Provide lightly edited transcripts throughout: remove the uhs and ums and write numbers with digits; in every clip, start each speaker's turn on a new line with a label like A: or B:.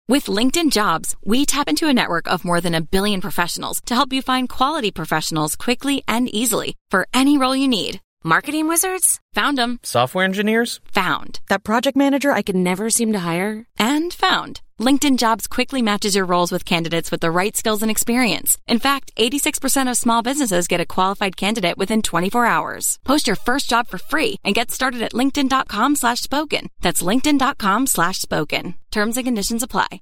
A: With LinkedIn Jobs, we tap into a network of more than 1 billion professionals to help you find quality professionals quickly and easily for any role you need. Marketing wizards? Found them.
B: Software engineers?
A: Found. That project manager I could never seem to hire? And found. LinkedIn Jobs quickly matches your roles with candidates with the right skills and experience. In fact, 86% of small businesses get a qualified candidate within 24 hours. Post your first job for free and get started at linkedin.com/spoken. That's linkedin.com/spoken. Terms and conditions apply.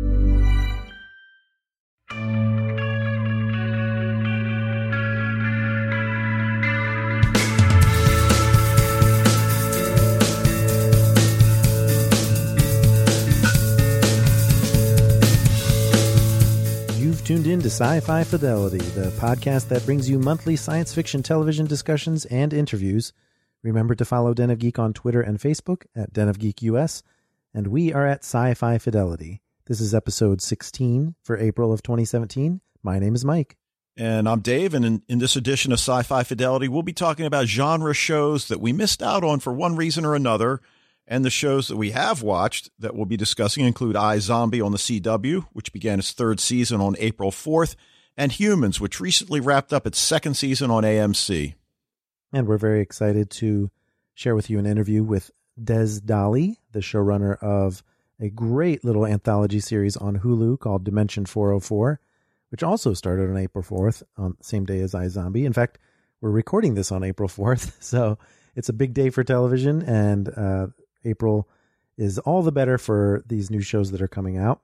C: You've tuned in to Sci-Fi Fidelity, the podcast that brings you monthly science fiction television discussions and interviews. Remember to follow Den of Geek on Twitter and Facebook at Den of Geek US, and we are at Sci-Fi Fidelity. This is episode 16 for April of 2017. My name is Mike.
D: And I'm Dave, and in this edition of Sci-Fi Fidelity, we'll be talking about genre shows that we missed out on for one reason or another. And the shows that we have watched that we'll be discussing include iZombie on the CW, which began its 3rd season on April 4th, and Humans, which recently wrapped up its 2nd season on AMC.
C: And we're very excited to share with you an interview with Des Dali, the showrunner of a great little anthology series on Hulu called Dimension 404, which also started on April 4th, on the same day as iZombie. In fact, we're recording this on April 4th, so it's a big day for television, and April is all the better for these new shows that are coming out.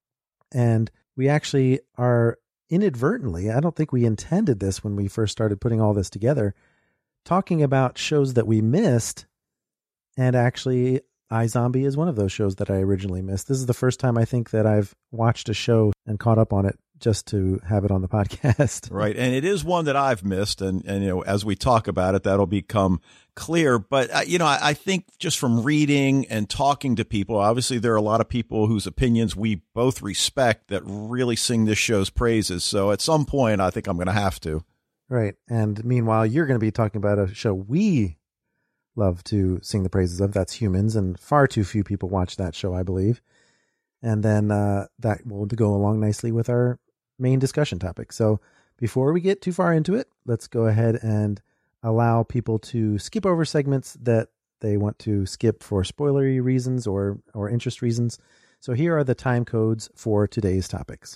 C: And we actually are inadvertently, I don't think we intended this when we first started putting all this together, talking about shows that we missed. And actually, iZombie is one of those shows that I originally missed. This is the first time I think that I've watched a show and caught up on it just to have it on the podcast.
D: Right. And it is one that I've missed. And you know, as we talk about it, that'll become clear. But, you know, I think just from reading and talking to people, obviously there are a lot of people whose opinions we both respect that really sing this show's praises. So at some point, I think I'm going to have to.
C: Right. And meanwhile, you're going to be talking about a show we love to sing the praises of. That's Humans. And far too few people watch that show, I believe. And then that will go along nicely with our main discussion topic. So before we get too far into it, let's go ahead and allow people to skip over segments that they want to skip for spoilery reasons or interest reasons. So here are the time codes for today's topics.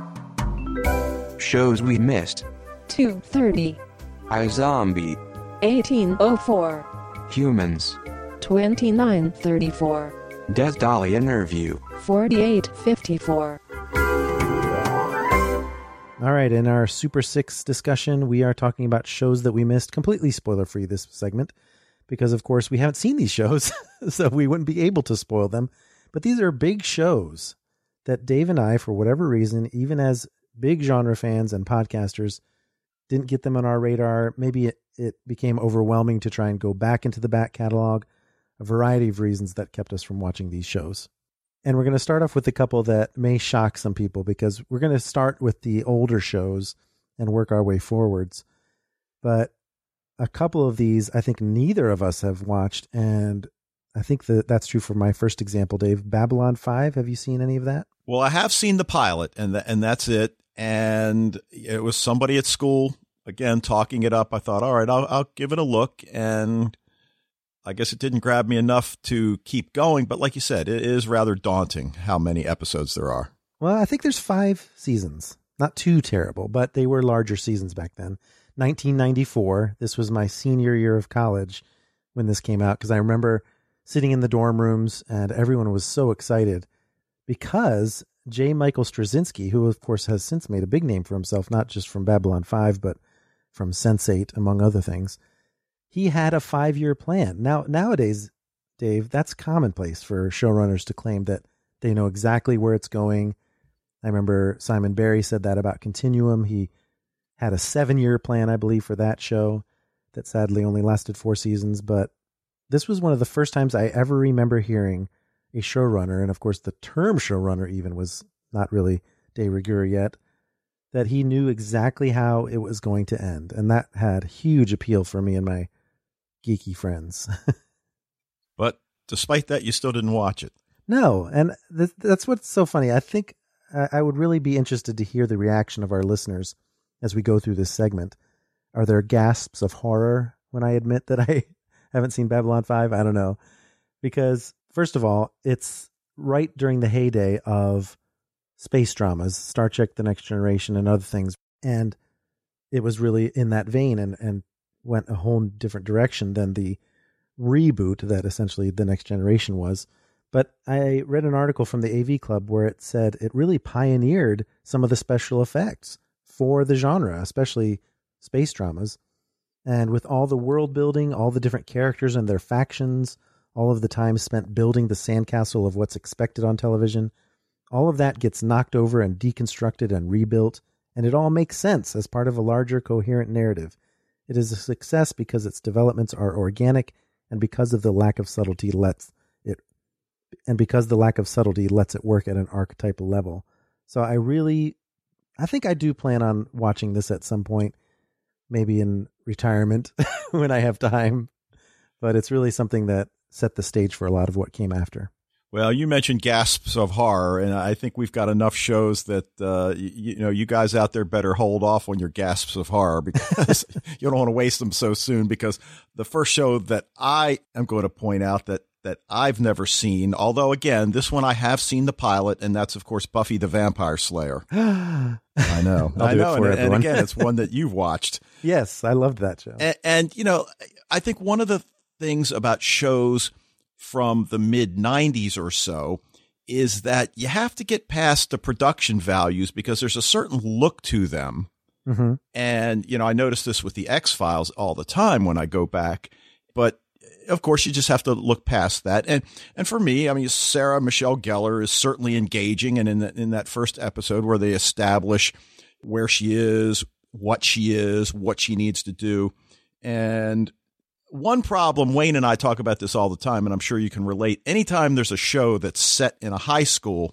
E: Shows we missed.
F: 2:30.
E: iZombie.
F: 18:04.
E: Humans.
F: 29:34.
E: Des Dali interview.
F: 48:54.
C: All right, in our Super 6 discussion, we are talking about shows that we missed, completely spoiler-free this segment, because, of course, we haven't seen these shows, so we wouldn't be able to spoil them. But these are big shows that Dave and I, for whatever reason, even as big genre fans and podcasters, didn't get them on our radar. Maybe it became overwhelming to try and go back into the back catalog, a variety of reasons that kept us from watching these shows. And we're going to start off with a couple that may shock some people, because we're going to start with the older shows and work our way forwards. But a couple of these, I think neither of us have watched. And I think that's true for my first example, Dave. Babylon 5. Have you seen any of that?
D: Well, I have seen the pilot, and that's it. And it was somebody at school, again, talking it up. I thought, all right, I'll give it a look. And I guess it didn't grab me enough to keep going, but like you said, it is rather daunting how many episodes there are.
C: Well, I think there's 5 seasons. Not too terrible, but they were larger seasons back then. 1994, this was my senior year of college when this came out, because I remember sitting in the dorm rooms and everyone was so excited because J. Michael Straczynski, who of course has since made a big name for himself, not just from Babylon 5, but from Sense8, among other things, he had a 5-year plan. Nowadays, Dave, that's commonplace for showrunners to claim that they know exactly where it's going. I remember Simon Barry said that about Continuum. He had a 7-year plan, I believe, for that show that sadly only lasted 4 seasons. But this was one of the first times I ever remember hearing a showrunner, and of course the term showrunner even was not really de rigueur yet, that he knew exactly how it was going to end. And that had huge appeal for me and my geeky friends.
D: But despite that, you still didn't watch it.
C: No, and that's what's so funny. I think I would really be interested to hear the reaction of our listeners as we go through this segment. Are there gasps of horror when I admit that I haven't seen Babylon 5? I don't know. Because, first of all, it's right during the heyday of space dramas, Star Trek The Next Generation and other things. And it was really in that vein and went a whole different direction than the reboot that essentially The Next Generation was. But I read an article from the AV Club where it said it really pioneered some of the special effects for the genre, especially space dramas. And with all the world building, all the different characters and their factions, all of the time spent building the sandcastle of what's expected on television, all of that gets knocked over and deconstructed and rebuilt, and it all makes sense as part of a larger coherent narrative. It is a success because its developments are organic and because of the lack of subtlety lets it work at an archetypal level. So I think I do plan on watching this at some point, maybe in retirement when I have time, but it's really something that set the stage for a lot of what came after.
D: Well, you mentioned gasps of horror, and I think we've got enough shows that, you guys out there better hold off on your gasps of horror because you don't want to waste them so soon, because the first show that I am going to point out that I've never seen, although, again, this one I have seen the pilot, and that's, of course, Buffy the Vampire Slayer. I know. And again, it's one that you've watched.
C: Yes, I loved that show.
D: And, I think one of the things about shows from the mid-90s or so is that you have to get past the production values because there's a certain look to them.
C: Mm-hmm.
D: And, I notice this with the X-Files all the time when I go back. But, of course, you just have to look past that. And for me, I mean, Sarah Michelle Gellar is certainly engaging. And in that first episode where they establish where she is, what she needs to do. And one problem, Wayne and I talk about this all the time, and I'm sure you can relate. Anytime there's a show that's set in a high school,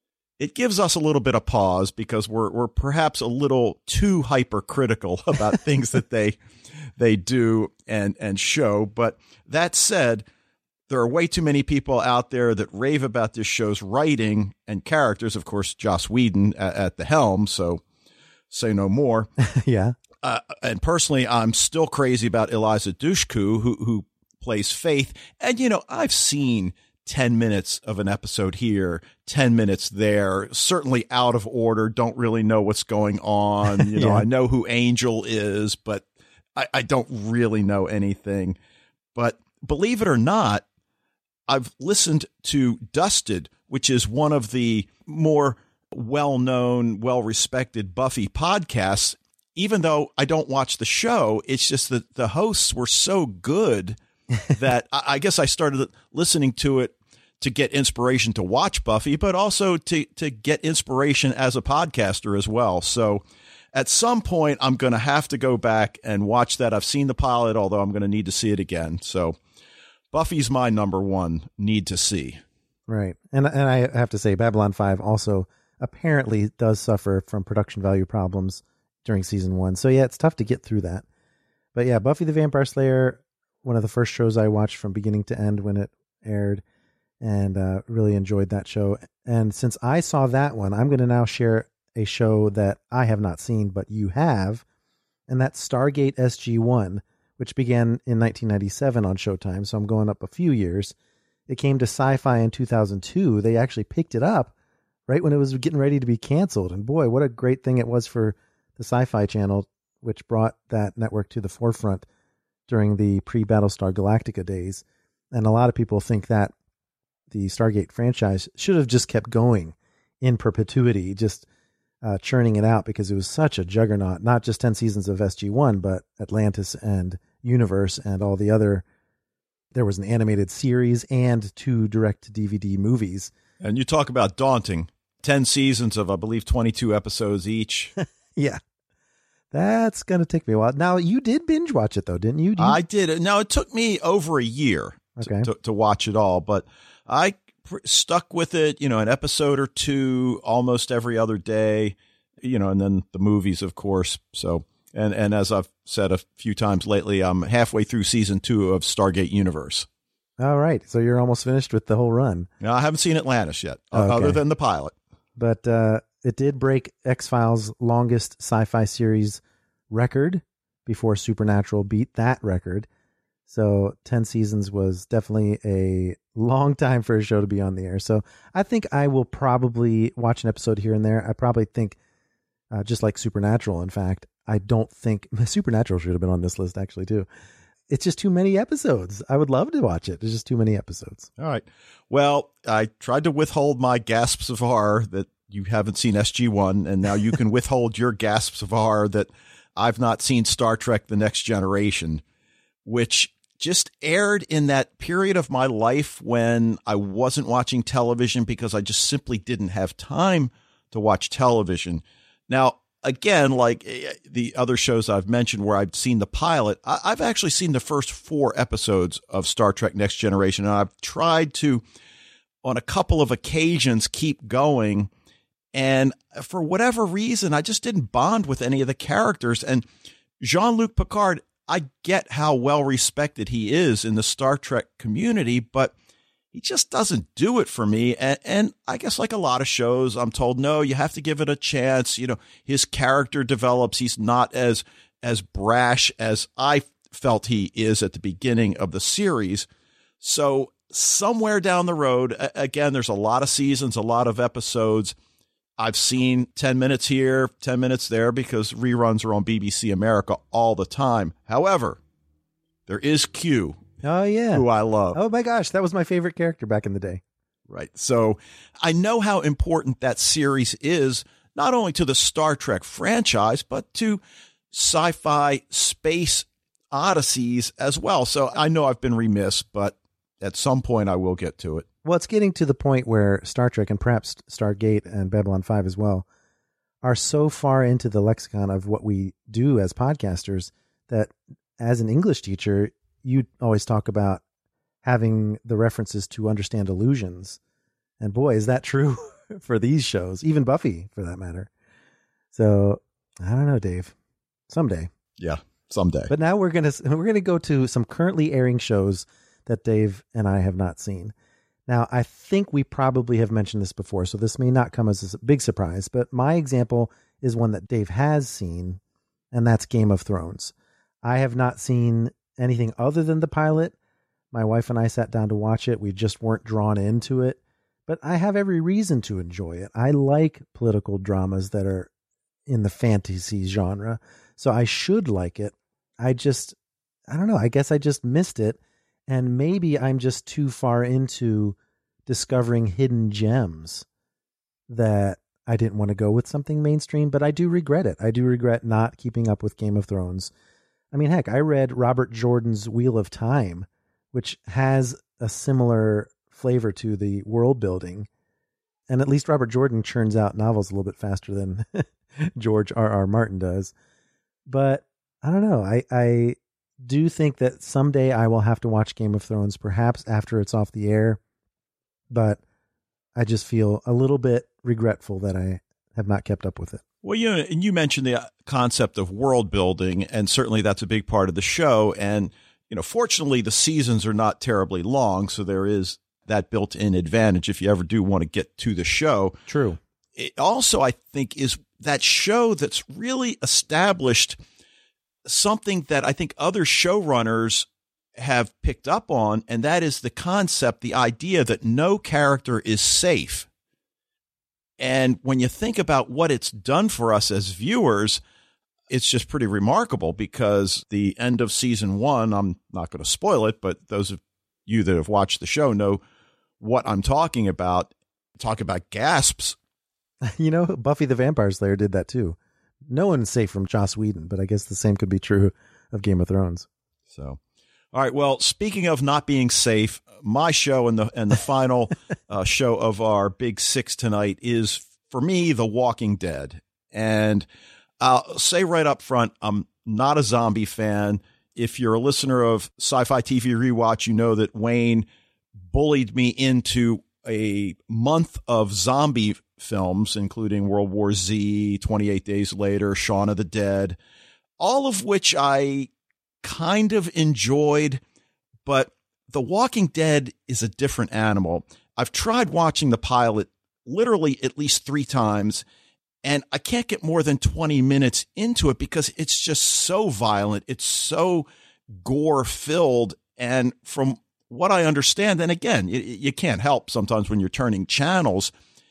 D: it gives us a little bit of pause because we're perhaps a little too hypercritical about things that they do and show. But that said, there are way too many people out there that rave about this show's writing and characters. Of course, Joss Whedon at the helm, so say no more.
C: Yeah.
D: And personally, I'm still crazy about Eliza Dushku, who plays Faith. And, I've seen 10 minutes of an episode here, 10 minutes there, certainly out of order, don't really know what's going on.
C: Yeah.
D: I know who Angel is, but I don't really know anything. But believe it or not, I've listened to Dusted, which is one of the more well-known, well-respected Buffy podcasts. Even though I don't watch the show, it's just that the hosts were so good that I guess I started listening to it to get inspiration to watch Buffy, but also to get inspiration as a podcaster as well. So at some point, I'm going to have to go back and watch that. I've seen the pilot, although I'm going to need to see it again. So Buffy's my number one need to see.
C: Right. And I have to say, Babylon 5 also apparently does suffer from production value problems during season 1. So yeah, it's tough to get through that. But yeah, Buffy the Vampire Slayer, one of the first shows I watched from beginning to end when it aired, and really enjoyed that show. And since I saw that one, I'm going to now share a show that I have not seen, but you have, and that's Stargate SG-1, which began in 1997 on Showtime. So I'm going up a few years. It came to Sci-Fi in 2002. They actually picked it up right when it was getting ready to be canceled. And boy, what a great thing it was for the Sci-Fi Channel, which brought that network to the forefront during the pre-Battlestar Galactica days. And a lot of people think that the Stargate franchise should have just kept going in perpetuity, just churning it out, because it was such a juggernaut, not just 10 seasons of SG-1, but Atlantis and Universe and all the other. There was an animated series and 2 direct-to-DVD movies.
D: And you talk about daunting. 10 seasons of, I believe, 22 episodes each.
C: Yeah. That's going to take me a while. Now, you did binge watch it, though, didn't you?
D: I did. Now, it took me over a year to watch it all, but I stuck with it, an episode or 2 almost every other day, and then the movies, of course. So, and as I've said a few times lately, I'm halfway through season 2 of Stargate Universe.
C: All right. So you're almost finished with the whole run.
D: Now, I haven't seen Atlantis yet,
C: Okay.
D: other than the pilot.
C: But it did break X-Files' longest sci-fi series record before Supernatural beat that record. So 10 seasons was definitely a long time for a show to be on the air. So I think I will probably watch an episode here and there. I probably think, just like Supernatural, in fact, I don't think Supernatural should have been on this list actually too. It's just too many episodes. I would love to watch it. There's just too many episodes.
D: All right. Well, I tried to withhold my gasps of horror that you haven't seen SG-1, and now you can withhold your gasps of horror that I've not seen Star Trek The Next Generation, which just aired in that period of my life when I wasn't watching television because I just simply didn't have time to watch television. Now, again, like the other shows I've mentioned where I've seen the pilot, I've actually seen the first 4 episodes of Star Trek Next Generation, and I've tried to, on a couple of occasions, keep going. And for whatever reason, I just didn't bond with any of the characters. And Jean-Luc Picard, I get how well respected he is in the Star Trek community, but he just doesn't do it for me. And I guess like a lot of shows, I'm told, no, you have to give it a chance. You know, his character develops. He's not as brash as I felt he is at the beginning of the series. So somewhere down the road, again, there's a lot of seasons, a lot of episodes. I've seen 10 minutes here, 10 minutes there because reruns are on BBC America all the time. However, there is Q.
C: Oh, yeah.
D: Who I love.
C: Oh, my gosh. That was my favorite character back in the day.
D: Right. So I know how important that series is, not only to the Star Trek franchise, but to sci-fi space odysseys as well. So I know I've been remiss, but at some point I will get to it.
C: Well, it's getting to the point where Star Trek and perhaps Stargate and Babylon 5 as well are so far into the lexicon of what we do as podcasters that as an English teacher, you always talk about having the references to understand illusions. And boy, is that true for these shows, even Buffy for that matter. So I don't know, Dave, someday.
D: Yeah, someday.
C: But now we're going to go to some currently airing shows that Dave and I have not seen. Now, I think we probably have mentioned this before, so this may not come as a big surprise, but my example is one that Dave has seen, and that's Game of Thrones. I have not seen anything other than the pilot. My wife and I sat down to watch it. We just weren't drawn into it, but I have every reason to enjoy it. I like political dramas that are in the fantasy genre, so I should like it. I don't know. I guess I just missed it. And maybe I'm just too far into discovering hidden gems that I didn't want to go with something mainstream, but I do regret it. I do regret not keeping up with Game of Thrones. I mean, heck, I read Robert Jordan's Wheel of Time, which has a similar flavor to the world building. And at least Robert Jordan churns out novels a little bit faster than George R.R. Martin does. But I don't know. I do think that someday I will have to watch Game of Thrones, perhaps after it's off the air, but I just feel a little bit regretful that I have not kept up with it.
D: Well, you mentioned the concept of world building, and certainly that's a big part of the show. And, fortunately, the seasons are not terribly long, so there is that built-in advantage if you ever do want to get to the show.
C: True.
D: It also, I think, is that show that's really established something that I think other showrunners have picked up on, and that is the concept, the idea that no character is safe. And when you think about what it's done for us as viewers, it's just pretty remarkable because the end of season 1, I'm not going to spoil it, but those of you that have watched the show know what I'm talking about. Talk about gasps.
C: Buffy the Vampire Slayer did that too. No one's safe from Joss Whedon, but I guess the same could be true of Game of Thrones.
D: So, all right. Well, speaking of not being safe, my show and the final show of our Big Six tonight is, for me, The Walking Dead. And I'll say right up front, I'm not a zombie fan. If you're a listener of Sci-Fi TV Rewatch, you know that Wayne bullied me into a month of zombie films, including World War Z, 28 Days Later, Shaun of the Dead, all of which I kind of enjoyed, but The Walking Dead is a different animal. I've tried watching the pilot literally at least 3 times, and I can't get more than 20 minutes into it because it's just so violent. It's so gore filled. And from what I understand, and again, you can't help sometimes when you're turning channels,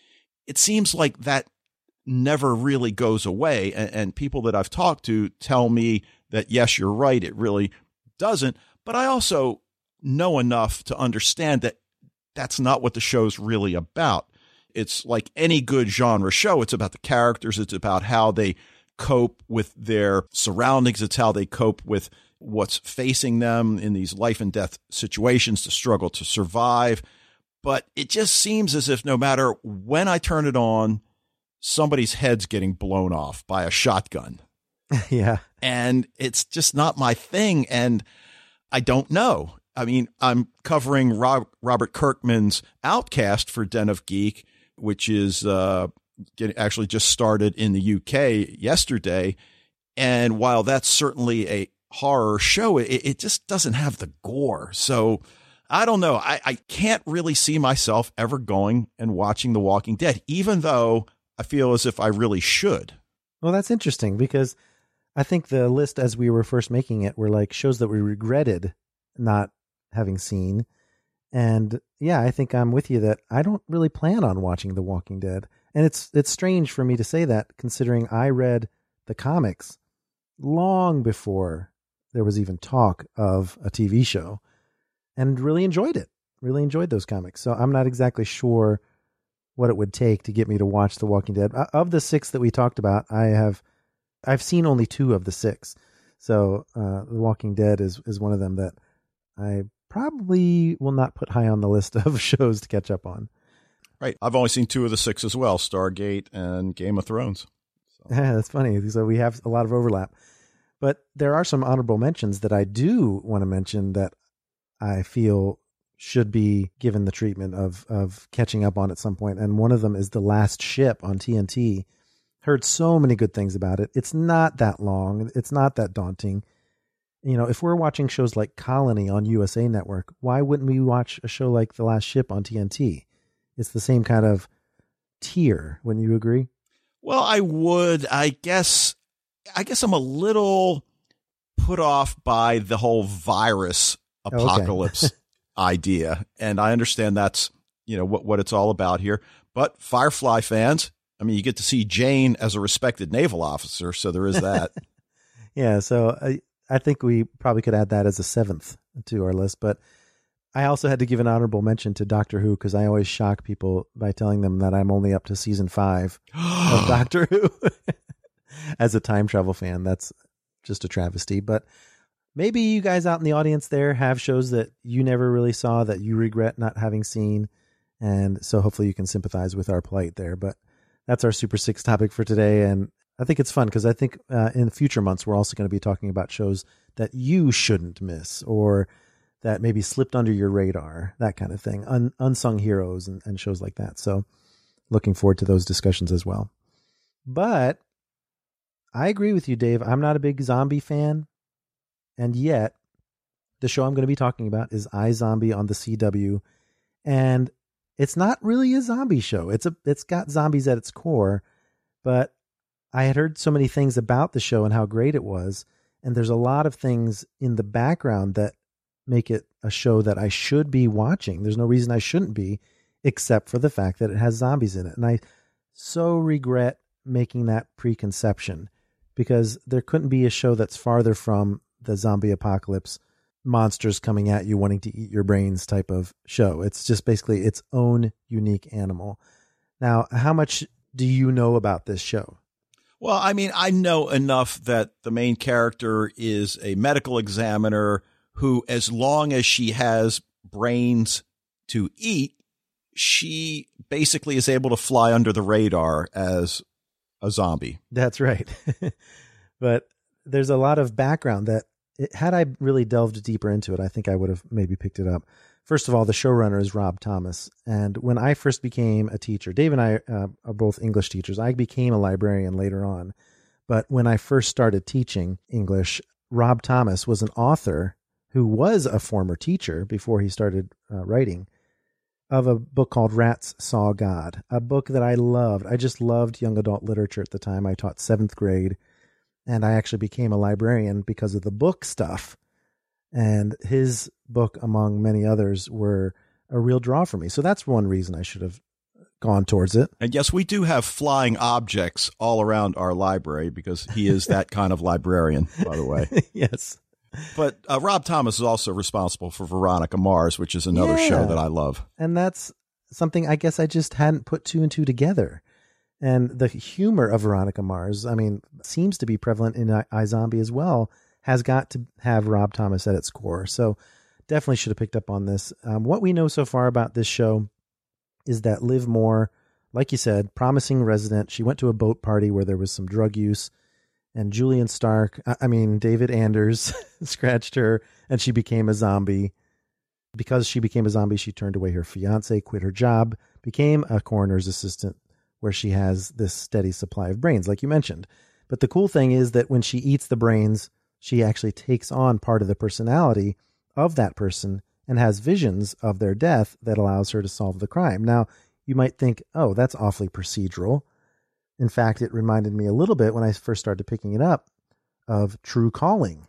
D: it seems like that never really goes away. And people that I've talked to tell me that, yes, you're right, it really doesn't. But I also know enough to understand that that's not what the show's really about. It's like any good genre show. It's about the characters. It's about how they cope with their surroundings. It's how they cope with what's facing them in these life and death situations, to struggle to survive. But it just seems as if no matter when I turn it on, somebody's head's getting blown off by a shotgun.
C: Yeah.
D: And it's just not my thing. And I don't know. I mean, I'm covering Robert Kirkman's Outcast for Den of Geek, which is actually just started in the UK yesterday. And while that's certainly a horror show, it just doesn't have the gore. So I don't know. I can't really see myself ever going and watching The Walking Dead, even though I feel as if I really should.
C: Well, that's interesting because I think the list as we were first making it were like shows that we regretted not having seen. And yeah, I think I'm with you that I don't really plan on watching The Walking Dead. And it's strange for me to say that considering I read the comics long before there was even talk of a TV show and really enjoyed it. Really enjoyed those comics. So I'm not exactly sure what it would take to get me to watch The Walking Dead. Of the 6 that we talked about, I've seen only 2 of the 6. So The Walking Dead is one of them that I probably will not put high on the list of shows to catch up on.
D: Right. I've only seen 2 of the 6 as well, Stargate and Game of Thrones. So.
C: That's funny. So we have a lot of overlap. But there are some honorable mentions that I do want to mention that I feel should be given the treatment of catching up on at some point. And one of them is The Last Ship on TNT. Heard so many good things about it. It's not that long. It's not that daunting. You know, if we're watching shows like Colony on USA Network, why wouldn't we watch a show like The Last Ship on TNT? It's the same kind of tier. Wouldn't you agree?
D: Well, I would. I guess I'm a little put off by the whole virus apocalypse idea. And I understand that's, what it's all about here. But Firefly fans, I mean, you get to see Jane as a respected naval officer. So there is that.
C: Yeah. So I think we probably could add that as a 7th to our list. But I also had to give an honorable mention to Doctor Who because I always shock people by telling them that I'm only up to season 5 of Doctor Who. As a time travel fan, that's just a travesty. But maybe you guys out in the audience there have shows that you never really saw that you regret not having seen. And so hopefully you can sympathize with our plight there. But that's our Super 6 topic for today. And I think it's fun because I think in future months, we're also going to be talking about shows that you shouldn't miss or that maybe slipped under your radar, that kind of thing, unsung heroes and shows like that. So looking forward to those discussions as well. But I agree with you, Dave. I'm not a big zombie fan. And yet the show I'm going to be talking about is iZombie on the CW. And it's not really a zombie show. It's got zombies at its core, but I had heard so many things about the show and how great it was. And there's a lot of things in the background that make it a show that I should be watching. There's no reason I shouldn't be, except for the fact that it has zombies in it. And I so regret making that preconception because there couldn't be a show that's farther from the zombie apocalypse, monsters coming at you wanting to eat your brains type of show. It's just basically its own unique animal. Now, how much do you know about this show?
D: Well, I mean, I know enough that the main character is a medical examiner who, as long as she has brains to eat, she basically is able to fly under the radar as a zombie.
C: That's right. But there's a lot of background that had I really delved deeper into it, I think I would have maybe picked it up. First of all, the showrunner is Rob Thomas. And when I first became a teacher, Dave and I are both English teachers. I became a librarian later on. But when I first started teaching English, Rob Thomas was an author who was a former teacher before he started writing, of a book called Rats Saw God, a book that I loved. I just loved young adult literature at the time. I taught 7th grade, and I actually became a librarian because of the book stuff. And his book, among many others, were a real draw for me. So that's one reason I should have gone towards it.
D: And yes, we do have flying objects all around our library because he is that kind of librarian, by the way.
C: Yes.
D: But Rob Thomas is also responsible for Veronica Mars, which is another show that I love.
C: And that's something I guess I just hadn't put 2 and 2 together. And the humor of Veronica Mars, I mean, seems to be prevalent in iZombie as well, has got to have Rob Thomas at its core. So definitely should have picked up on this. What we know so far about this show is that Liv Moore, like you said, promising resident. She went to a boat party where there was some drug use. And David Anders scratched her and she became a zombie. Because she became a zombie, she turned away her fiance, quit her job, became a coroner's assistant where she has this steady supply of brains, like you mentioned. But the cool thing is that when she eats the brains, she actually takes on part of the personality of that person and has visions of their death that allows her to solve the crime. Now, you might think, oh, that's awfully procedural. In fact, it reminded me a little bit when I first started picking it up of True Calling,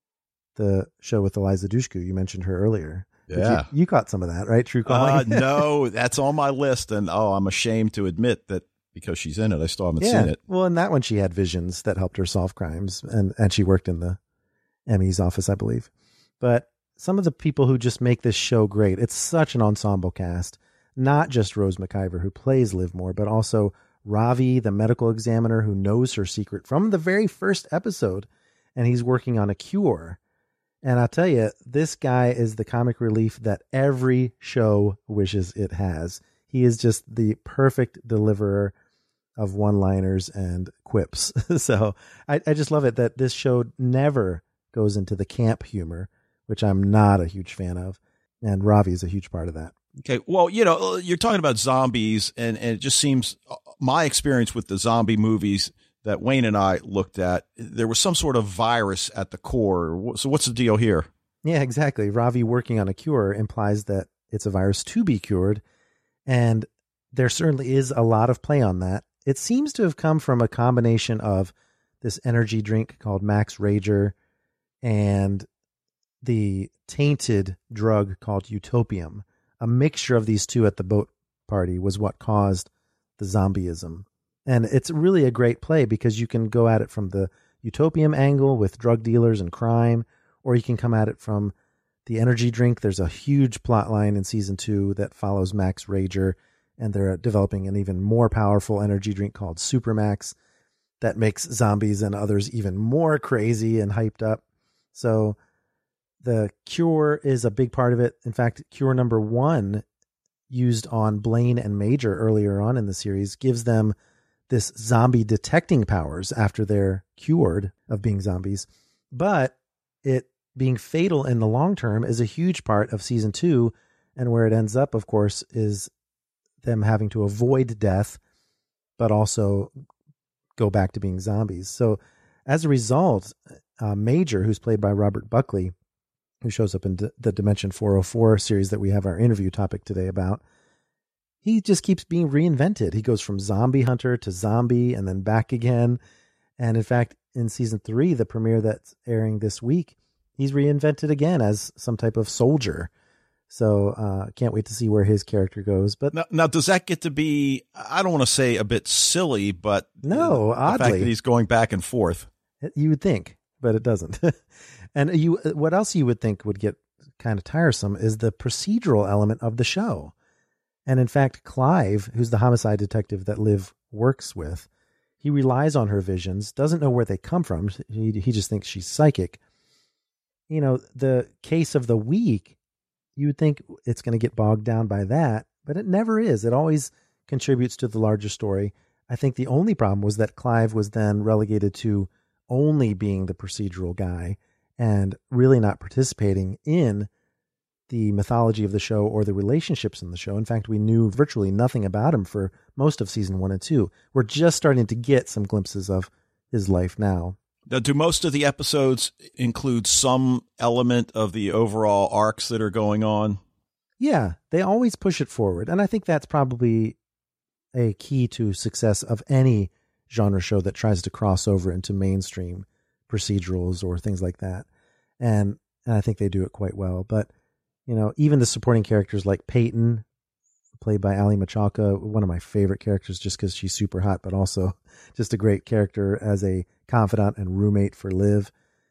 C: the show with Eliza Dushku. You mentioned her earlier.
D: Yeah.
C: You caught some of that, right? True Calling?
D: No, that's on my list. And I'm ashamed to admit that because she's in it, I still haven't seen it.
C: Well, in that one, she had visions that helped her solve crimes. And she worked in the Emmy's office, I believe. But some of the people who just make this show great, it's such an ensemble cast, not just Rose McIver, who plays Liv Moore, but also Ravi, the medical examiner who knows her secret from the very first episode, and he's working on a cure. And I'll tell you, this guy is the comic relief that every show wishes it has. He is just the perfect deliverer of one-liners and quips. So I just love it that this show never goes into the camp humor, which I'm not a huge fan of. And Ravi is a huge part of that.
D: Okay. Well, you're talking about zombies, and it just seems my experience with the zombie movies that Wayne and I looked at, there was some sort of virus at the core. So what's the deal here?
C: Yeah, exactly. Ravi working on a cure implies that it's a virus to be cured. And there certainly is a lot of play on that. It seems to have come from a combination of this energy drink called Max Rager and the tainted drug called Utopium. A mixture of these two at the boat party was what caused the zombieism. And it's really a great play because you can go at it from the Utopium angle with drug dealers and crime, or you can come at it from the energy drink. There's a huge plot line in season 2 that follows Max Rager, and they're developing an even more powerful energy drink called Supermax that makes zombies and others even more crazy and hyped up. So the cure is a big part of it. In fact, cure number 1, used on Blaine and Major earlier on in the series, gives them this zombie detecting powers after they're cured of being zombies. But it being fatal in the long term is a huge part of season 2. And where it ends up, of course, is them having to avoid death, but also go back to being zombies. So as a result, Major, who's played by Robert Buckley, who shows up in the Dimension 404 series that we have our interview topic today about, he just keeps being reinvented. He goes from zombie hunter to zombie and then back again. And in fact, in season 3, the premiere that's airing this week, he's reinvented again as some type of soldier. So can't wait to see where his character goes. But
D: now does that get to be, I don't want to say a bit silly, but
C: no,
D: the
C: oddly,
D: fact that he's going back and forth.
C: You would think, but it doesn't. And what else you would think would get kind of tiresome is the procedural element of the show. And in fact, Clive, who's the homicide detective that Liv works with, he relies on her visions, doesn't know where they come from. He just thinks she's psychic. You know, the case of the week, you would think it's going to get bogged down by that, but it never is. It always contributes to the larger story. I think the only problem was that Clive was then relegated to only being the procedural guy and really not participating in the mythology of the show or the relationships in the show. In fact, we knew virtually nothing about him for most of season 1 and 2. We're just starting to get some glimpses of his life now.
D: Now, do most of the episodes include some element of the overall arcs that are going on?
C: Yeah, they always push it forward. And I think that's probably a key to success of any genre show that tries to cross over into mainstream procedurals or things like that. And I think they do it quite well. But, you know, even the supporting characters like Peyton, played by Ali Machalka, one of my favorite characters just because she's super hot, but also just a great character as a confidant and roommate for Liv.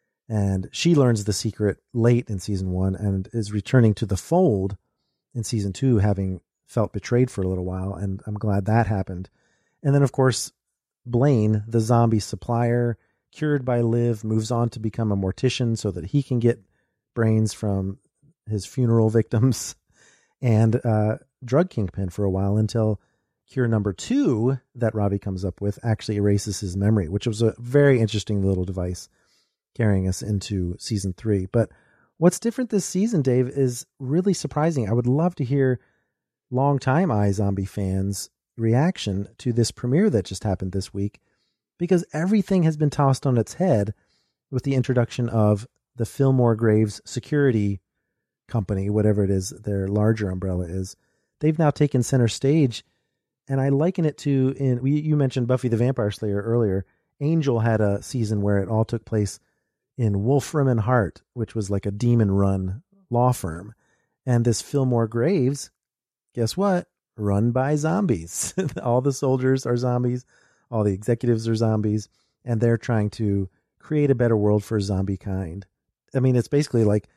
C: And she learns the secret late in season 1 and is returning to the fold in season 2, having felt betrayed for a little while. And I'm glad that happened. And then, of course, Blaine, the zombie supplier, cured by Liv, moves on to become a mortician so that he can get brains from his funeral victims, and drug kingpin for a while until cure number 2 that Ravi comes up with actually erases his memory, which was a very interesting little device carrying us into season 3. But what's different this season, Dave, is really surprising. I would love to hear longtime iZombie fans' reaction to this premiere that just happened this week, because everything has been tossed on its head with the introduction of the Fillmore Graves security company, whatever it is their larger umbrella is. They've now taken center stage, and I liken it to, you mentioned Buffy the Vampire Slayer earlier. Angel had a season where it all took place in Wolfram and Hart, which was like a demon-run law firm. And this Fillmore Graves, guess what? Run by zombies. All the soldiers are zombies. All the executives are zombies. And they're trying to create a better world for zombie kind. I mean, it's basically like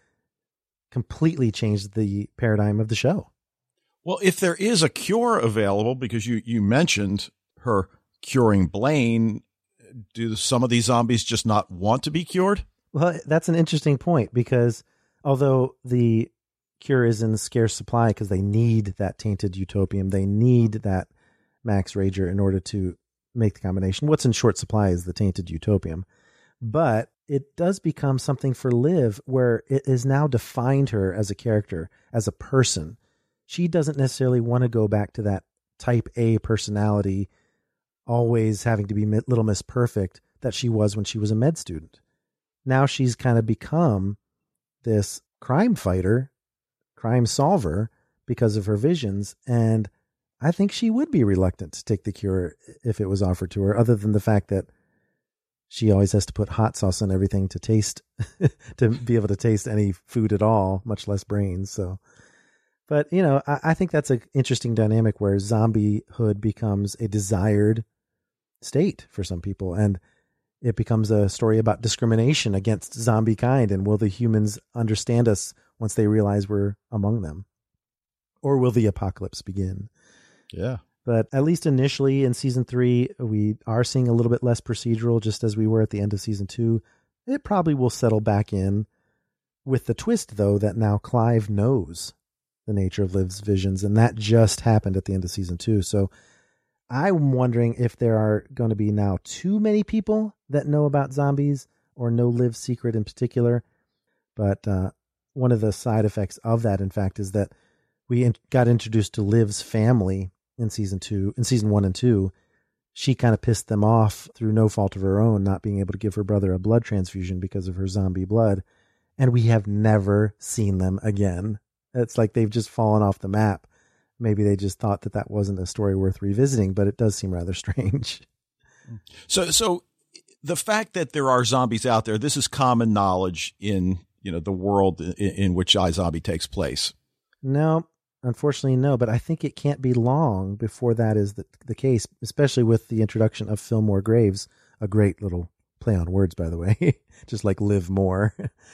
C: completely changed the paradigm of the show.
D: Well, if there is a cure available, because you mentioned her curing Blaine, do some of these zombies just not want to be cured?
C: Well, that's an interesting point, because although the cure is in scarce supply because they need that tainted utopium, they need that Max Rager in order to make the combination. What's in short supply is the tainted utopium. But it does become something for Liv where it has now defined her as a character, as a person. She doesn't necessarily want to go back to that type A personality, always having to be Little Miss Perfect, that she was when she was a med student. Now she's kind of become this crime fighter, crime solver, because of her visions. And I think she would be reluctant to take the cure if it was offered to her, other than the fact that she always has to put hot sauce on everything to taste, to be able to taste any food at all, much less brains. So, but you know, I think that's an interesting dynamic where zombiehood becomes a desired state for some people. And it becomes a story about discrimination against zombie kind. And will the humans understand us once they realize we're among them? Or will the apocalypse begin?
D: Yeah.
C: But at least initially in season 3, we are seeing a little bit less procedural, just as we were at the end of season 2. It probably will settle back in, with the twist, though, that now Clive knows the nature of Liv's visions. And that just happened at the end of season 2. So I'm wondering if there are going to be now too many people that know about zombies or know Liv's secret in particular. But one of the side effects of that, in fact, is that we got introduced to Liv's family in season 1 and 2. She kind of pissed them off through no fault of her own, not being able to give her brother a blood transfusion because of her zombie blood. And we have never seen them again. It's like they've just fallen off the map. Maybe they just thought that that wasn't a story worth revisiting, but it does seem rather strange.
D: So the fact that there are zombies out there, this is common knowledge in, the world in which iZombie takes place.
C: No, unfortunately, no. But I think it can't be long before that is the case, especially with the introduction of Fillmore Graves, a great little play on words, by the way, just like Liv More,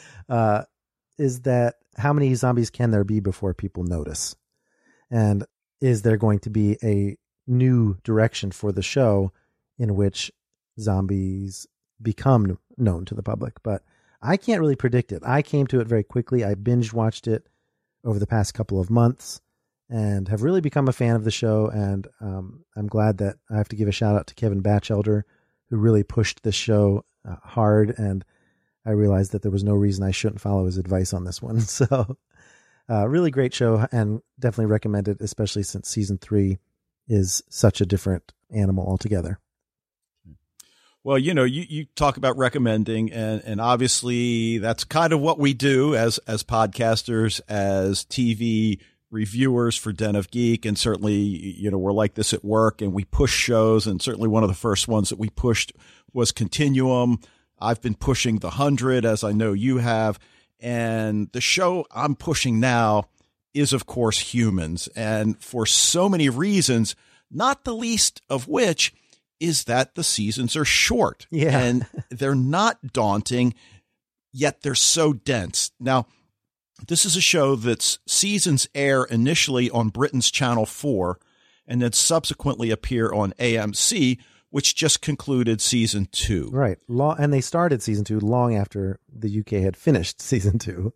C: is that how many zombies can there be before people notice? And is there going to be a new direction for the show in which zombies become known to the public? But I can't really predict it. I came to it very quickly. I binge watched it over the past couple of months and have really become a fan of the show. And I'm glad that I have to give a shout out to Kevin Batchelder, who really pushed this show hard. And I realized that there was no reason I shouldn't follow his advice on this one. So really great show, and definitely recommend it, especially since season 3 is such a different animal altogether.
D: Well, you talk about recommending, and obviously that's kind of what we do as podcasters, as TV reviewers for Den of Geek. And certainly, we're like this at work, and we push shows. And certainly one of the first ones that we pushed was Continuum. I've been pushing The 100, as I know you have. And the show I'm pushing now is, of course, Humans. And for so many reasons, not the least of which is that the seasons are short.
C: Yeah.
D: And they're not daunting, yet they're so dense. Now, this is a show that's seasons air initially on Britain's Channel 4 and then subsequently appear on AMC, which just concluded season 2.
C: Right. And they started season 2 long after the UK had finished season 2.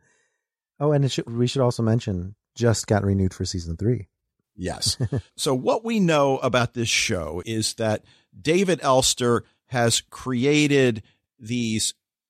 C: Oh, and we should also mention, just got renewed for season 3.
D: Yes. So what we know about this show is that David Elster has created these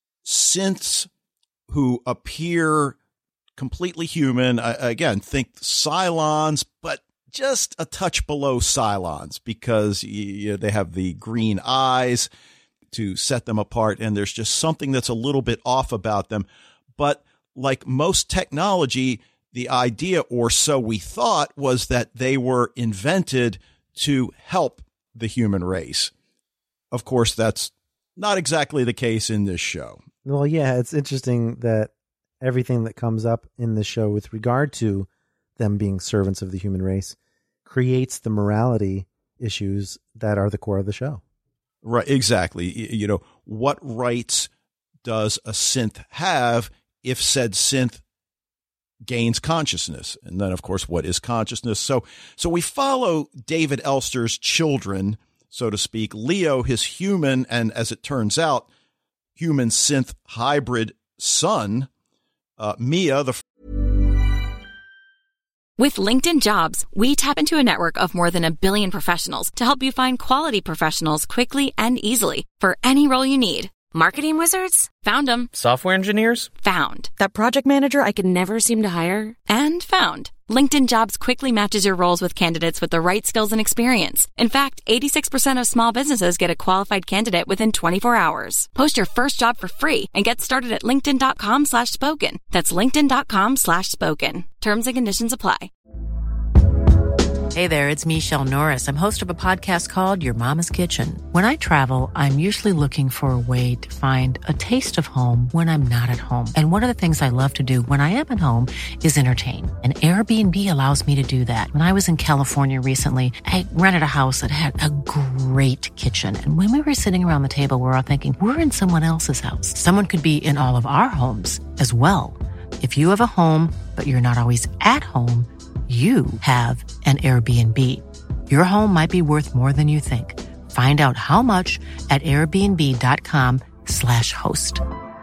D: synths who appear completely human. Again, think Cylons, but just a touch below Cylons because they have the green eyes to set them apart, and there's just something that's a little bit off about them. But like most technology, the idea, or so we thought, was that they were invented to help the human race. Of course, that's not exactly the case in this show.
C: Well, yeah, it's interesting that everything that comes up in this show with regard to them being servants of the human race creates the morality issues that are the core of the show.
D: Right, exactly. What rights does a synth have if said synth gains consciousness? And then, of course, what is consciousness? So we follow David Elster's children, so to speak. Leo, his human, and as it turns out, human synth hybrid son. Mia,
A: With LinkedIn Jobs, we tap into a network of more than 1 billion professionals to help you find quality professionals quickly and easily for any role you need. Marketing wizards? Found them.
B: Software engineers?
A: Found. That project manager I could never seem to hire? And found. LinkedIn Jobs quickly matches your roles with candidates with the right skills and experience. In fact, 86% of small businesses get a qualified candidate within 24 hours. Post your first job for free and get started at linkedin.com/spoken. That's linkedin.com/spoken. Terms and conditions apply.
G: Hey there, it's Michelle Norris. I'm host of a podcast called Your Mama's Kitchen. When I travel, I'm usually looking for a way to find a taste of home when I'm not at home. And one of the things I love to do when I am at home is entertain. And Airbnb allows me to do that. When I was in California recently, I rented a house that had a great kitchen. And when we were sitting around the table, we're all thinking, we're in someone else's house. Someone could be in all of our homes as well. If you have a home, but you're not always at home, you have an Airbnb. Your home might be worth more than you think. Find out how much at airbnb.com/host.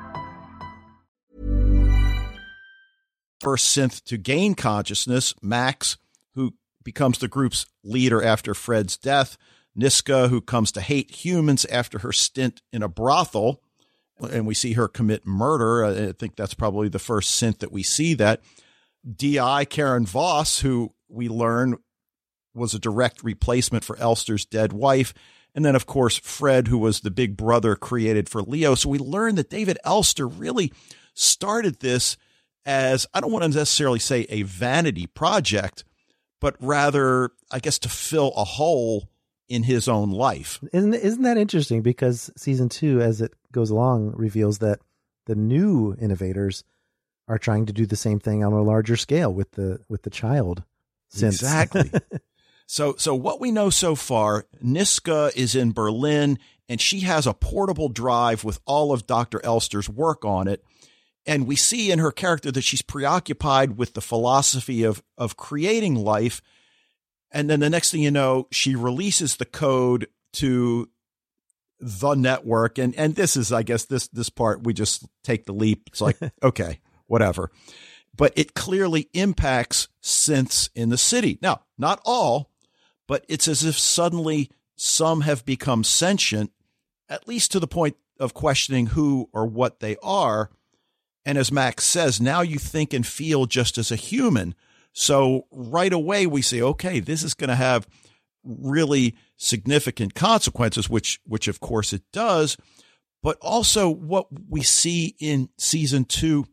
D: First synth to gain consciousness, Max, who becomes the group's leader after Fred's death, Niska, who comes to hate humans after her stint in a brothel, and we see her commit murder. I think that's probably the first synth that we see that. D.I. Karen Voss, who we learn was a direct replacement for Elster's dead wife. And then, of course, Fred, who was the big brother created for Leo. So we learn that David Elster really started this as, I don't want to necessarily say a vanity project, but rather, I guess, to fill a hole in his own life.
C: Isn't that interesting? Because season 2, as it goes along, reveals that the new innovators are trying to do the same thing on a larger scale with the child synths.
D: Exactly. So what we know so far, Niska is in Berlin, and she has a portable drive with all of Dr. Elster's work on it. And we see in her character that she's preoccupied with the philosophy of creating life. And then the next thing you know, she releases the code to the network. And this is, I guess, this part, we just take the leap. It's like, okay, whatever. But it clearly impacts synths in the city. Now, not all, but it's as if suddenly some have become sentient, at least to the point of questioning who or what they are. And as Max says, now you think and feel just as a human. So right away we say, okay, this is going to have really significant consequences, which of course it does. But also what we see in season 2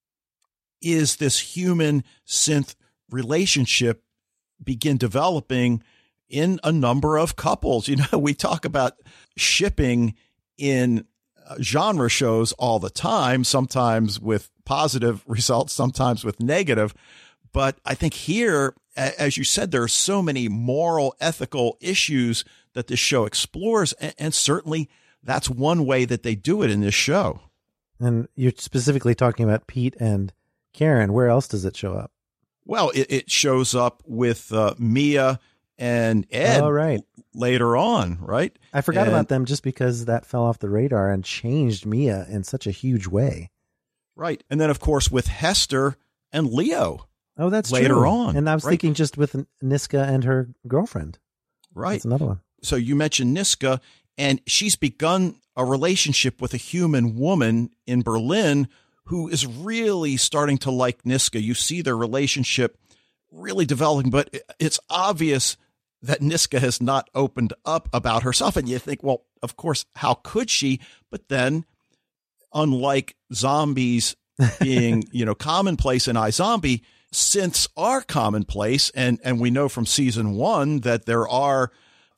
D: is this human synth relationship begin developing in a number of couples. You know, we talk about shipping in genre shows all the time, sometimes with positive results, sometimes with negative. But I think here, as you said, there are so many moral, ethical issues that this show explores. And certainly that's one way that they do it in this show.
C: And you're specifically talking about Pete and Karen. Where else does it show up?
D: Well, it shows up with Mia and Ed later on, right?
C: I forgot about them just because that fell off the radar and changed Mia in such a huge way.
D: Right. And then, of course, with Hester and Leo.
C: Oh, that's
D: later
C: true.
D: on.
C: And I was thinking just with Niska and her girlfriend.
D: Right.
C: That's another one.
D: So you mentioned Niska, and she's begun a relationship with a human woman in Berlin who is really starting to like Niska. You see their relationship really developing, but it's obvious that Niska has not opened up about herself. And you think, well, of course, how could she? But then, unlike zombies being, commonplace in iZombie, synths are commonplace. And we know from season 1 that there are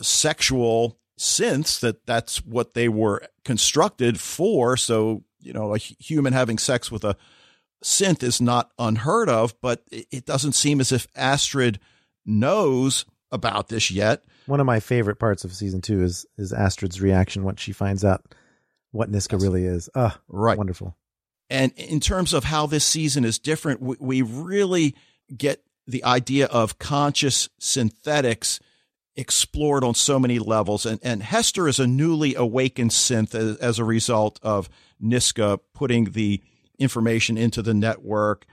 D: sexual synths, that's what they were constructed for. So, a human having sex with a synth is not unheard of, but it doesn't seem as if Astrid knows about this yet.
C: One of my favorite parts of season 2 is Astrid's reaction once she finds out what Niska really is. Right. Wonderful.
D: And in terms of how this season is different, we really get the idea of conscious synthetics explored on so many levels. And Hester is a newly awakened synth as a result of Niska putting the information into the network.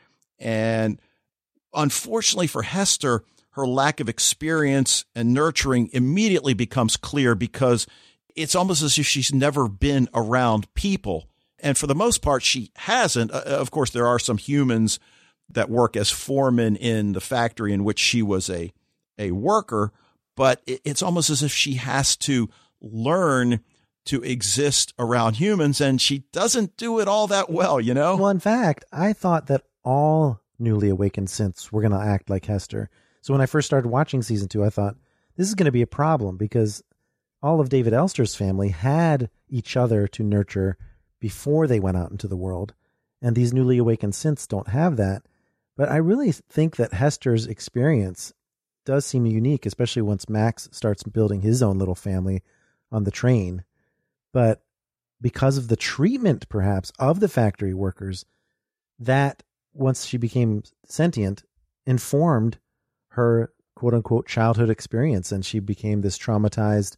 D: And unfortunately for Hester, her lack of experience and nurturing immediately becomes clear because it's almost as if she's never been around people. And for the most part, she hasn't. Of course, there are some humans that work as foremen in the factory in which she was a worker, but it's almost as if she has to learn to exist around humans, and she doesn't do it all that well,
C: Well, in fact, I thought that all newly awakened synths were going to act like Hester. So when I first started watching season 2, I thought this is going to be a problem because all of David Elster's family had each other to nurture before they went out into the world. And these newly awakened synths don't have that. But I really think that Hester's experience does seem unique, especially once Max starts building his own little family on the train. But because of the treatment, perhaps, of the factory workers, that once she became sentient, informed her quote-unquote childhood experience, and she became this traumatized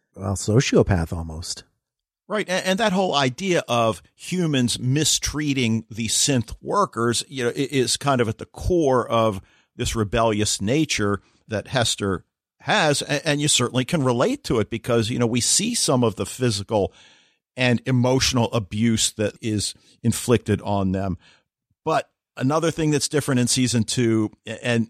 C: sociopath almost.
D: Right. And that whole idea of humans mistreating the synth workers, is kind of at the core of this rebellious nature that Hester has. And you certainly can relate to it because, we see some of the physical and emotional abuse that is inflicted on them. But another thing that's different in season 2, and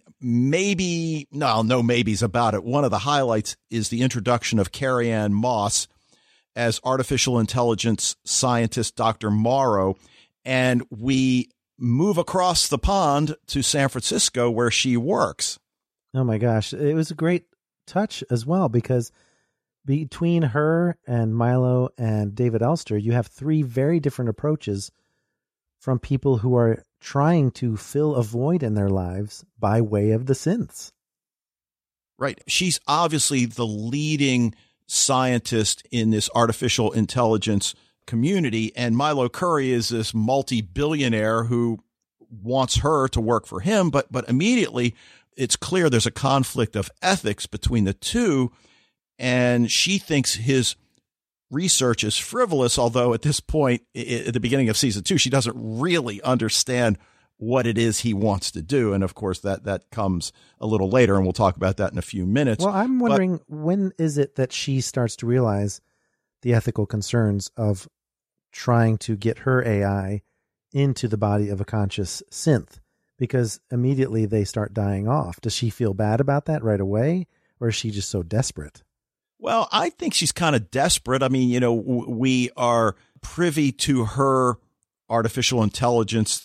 D: no maybes about it, one of the highlights is the introduction of Carrie-Anne Moss as artificial intelligence scientist Dr. Morrow. And we move across the pond to San Francisco where she works.
C: Oh my gosh. It was a great touch as well because between her and Milo and David Elster, you have 3 very different approaches from people who are trying to fill a void in their lives by way of the synths.
D: Right. She's obviously the leading scientist in this artificial intelligence community, and Milo Curry is this multi-billionaire who wants her to work for him, but immediately it's clear there's a conflict of ethics between the two, and she thinks his research is frivolous, although at this point, at the beginning of season 2, she doesn't really understand what it is he wants to do. And of course, that comes a little later, and we'll talk about that in a few minutes.
C: Well, I'm wondering, when is it that she starts to realize the ethical concerns of trying to get her AI into the body of a conscious synth? Because immediately they start dying off. Does she feel bad about that right away, or is she just so desperate?
D: Well, I think she's kind of desperate. I mean, we are privy to her artificial intelligence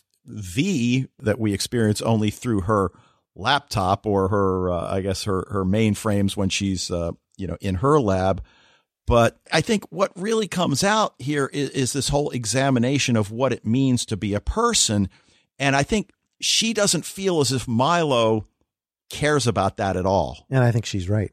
D: V that we experience only through her laptop or her, I guess, her mainframes when she's, in her lab. But I think what really comes out here is this whole examination of what it means to be a person. And I think she doesn't feel as if Milo cares about that at all.
C: And I think she's right.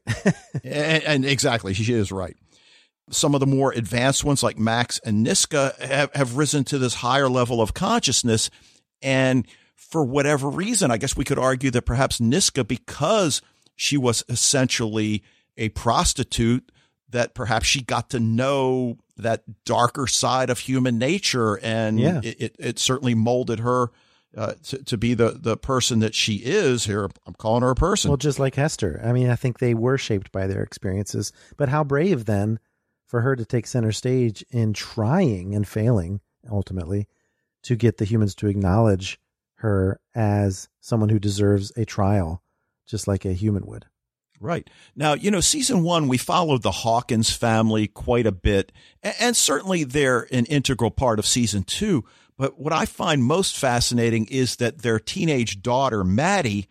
D: and exactly, she is right. Some of the more advanced ones like Max and Niska have risen to this higher level of consciousness. And for whatever reason, I guess we could argue that perhaps Niska, because she was essentially a prostitute, that perhaps she got to know that darker side of human nature. And it certainly molded her to be the person that she is here. I'm calling her a person.
C: Well, just like Hester. I mean, I think they were shaped by their experiences, but how brave then for her to take center stage in trying and failing ultimately to get the humans to acknowledge her as someone who deserves a trial, just like a human would.
D: Right. Now, season 1, we followed the Hawkins family quite a bit, and certainly they're an integral part of season 2. But what I find most fascinating is that their teenage daughter, Maddie,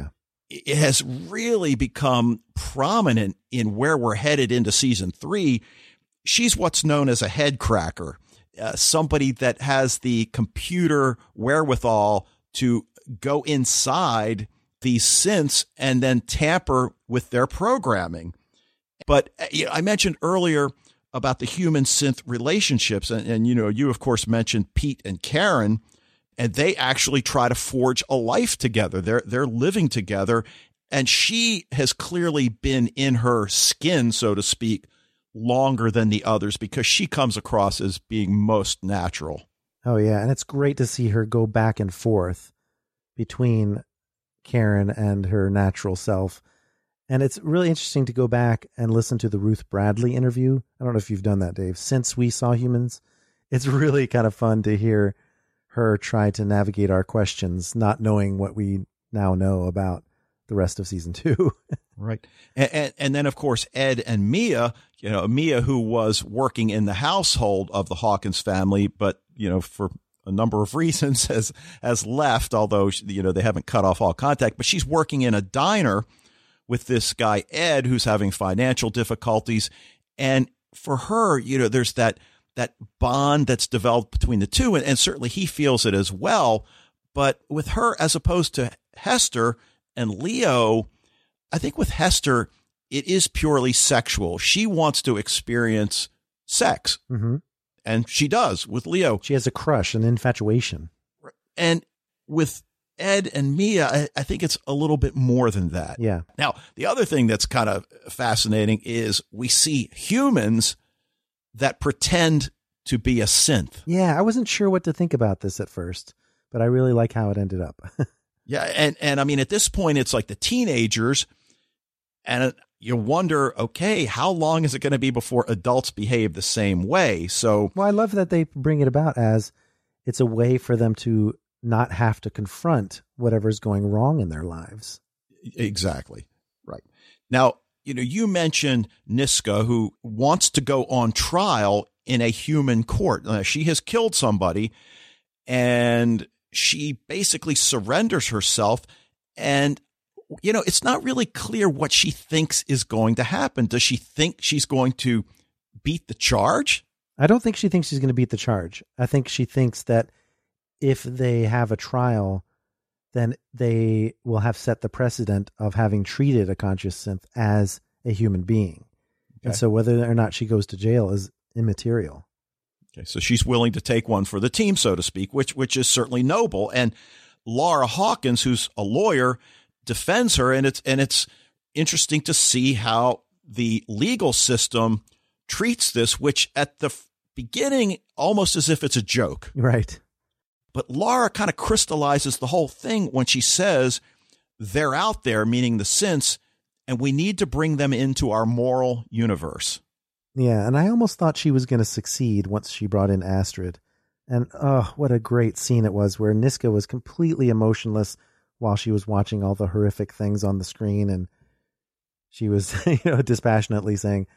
D: it has really become prominent in where we're headed into season 3. She's what's known as a head cracker, somebody that has the computer wherewithal to go inside these synths and then tamper with their programming. But I mentioned earlier about the human synth relationships. And you, of course, mentioned Pete and Karen, and they actually try to forge a life together. They're living together. And she has clearly been in her skin, so to speak, longer than the others because she comes across as being most natural.
C: Oh, yeah. And it's great to see her go back and forth between Karen and her natural self. And it's really interesting to go back and listen to the Ruth Bradley interview. I don't know if you've done that, Dave, since we saw Humans. It's really kind of fun to hear her try to navigate our questions, not knowing what we now know about the rest of season 2.
D: Right. And then, of course, Ed and Mia, Mia, who was working in the household of the Hawkins family, but, for a number of reasons has left, although, they haven't cut off all contact, but she's working in a diner with this guy, Ed, who's having financial difficulties. And for her, there's that bond that's developed between the two. And certainly he feels it as well. But with her, as opposed to Hester and Leo, I think with Hester, it is purely sexual. She wants to experience sex.
C: Mm-hmm.
D: And she does with Leo.
C: She has a crush, an infatuation.
D: And with Ed and Mia, I think it's a little bit more than that.
C: Yeah.
D: Now, the other thing that's kind of fascinating is we see humans that pretend to be a synth.
C: Yeah, I wasn't sure what to think about this at first, but I really like how it ended up.
D: Yeah, and I mean, at this point, it's like the teenagers, and you wonder, okay, how long is it going to be before adults behave the same way? So,
C: well, I love that they bring it about as it's a way for them to not have to confront whatever's going wrong in their lives.
D: Exactly. Right. Now, you mentioned Niska, who wants to go on trial in a human court. She has killed somebody, and she basically surrenders herself. And, it's not really clear what she thinks is going to happen. Does she think she's going to beat the charge?
C: I don't think she thinks she's going to beat the charge. I think she thinks that if they have a trial, then they will have set the precedent of having treated a conscious synth as a human being. Okay. And so whether or not she goes to jail is immaterial.
D: Okay, so she's willing to take one for the team, so to speak, which is certainly noble. And Laura Hawkins, who's a lawyer, defends her, and it's interesting to see how the legal system treats this, which at the beginning almost as if it's a joke.
C: Right.
D: But Laura kind of crystallizes the whole thing when she says they're out there, meaning the synths, and we need to bring them into our moral universe.
C: Yeah, and I almost thought she was going to succeed once she brought in Astrid. And oh, what a great scene it was where Niska was completely emotionless while she was watching all the horrific things on the screen. And she was, dispassionately saying,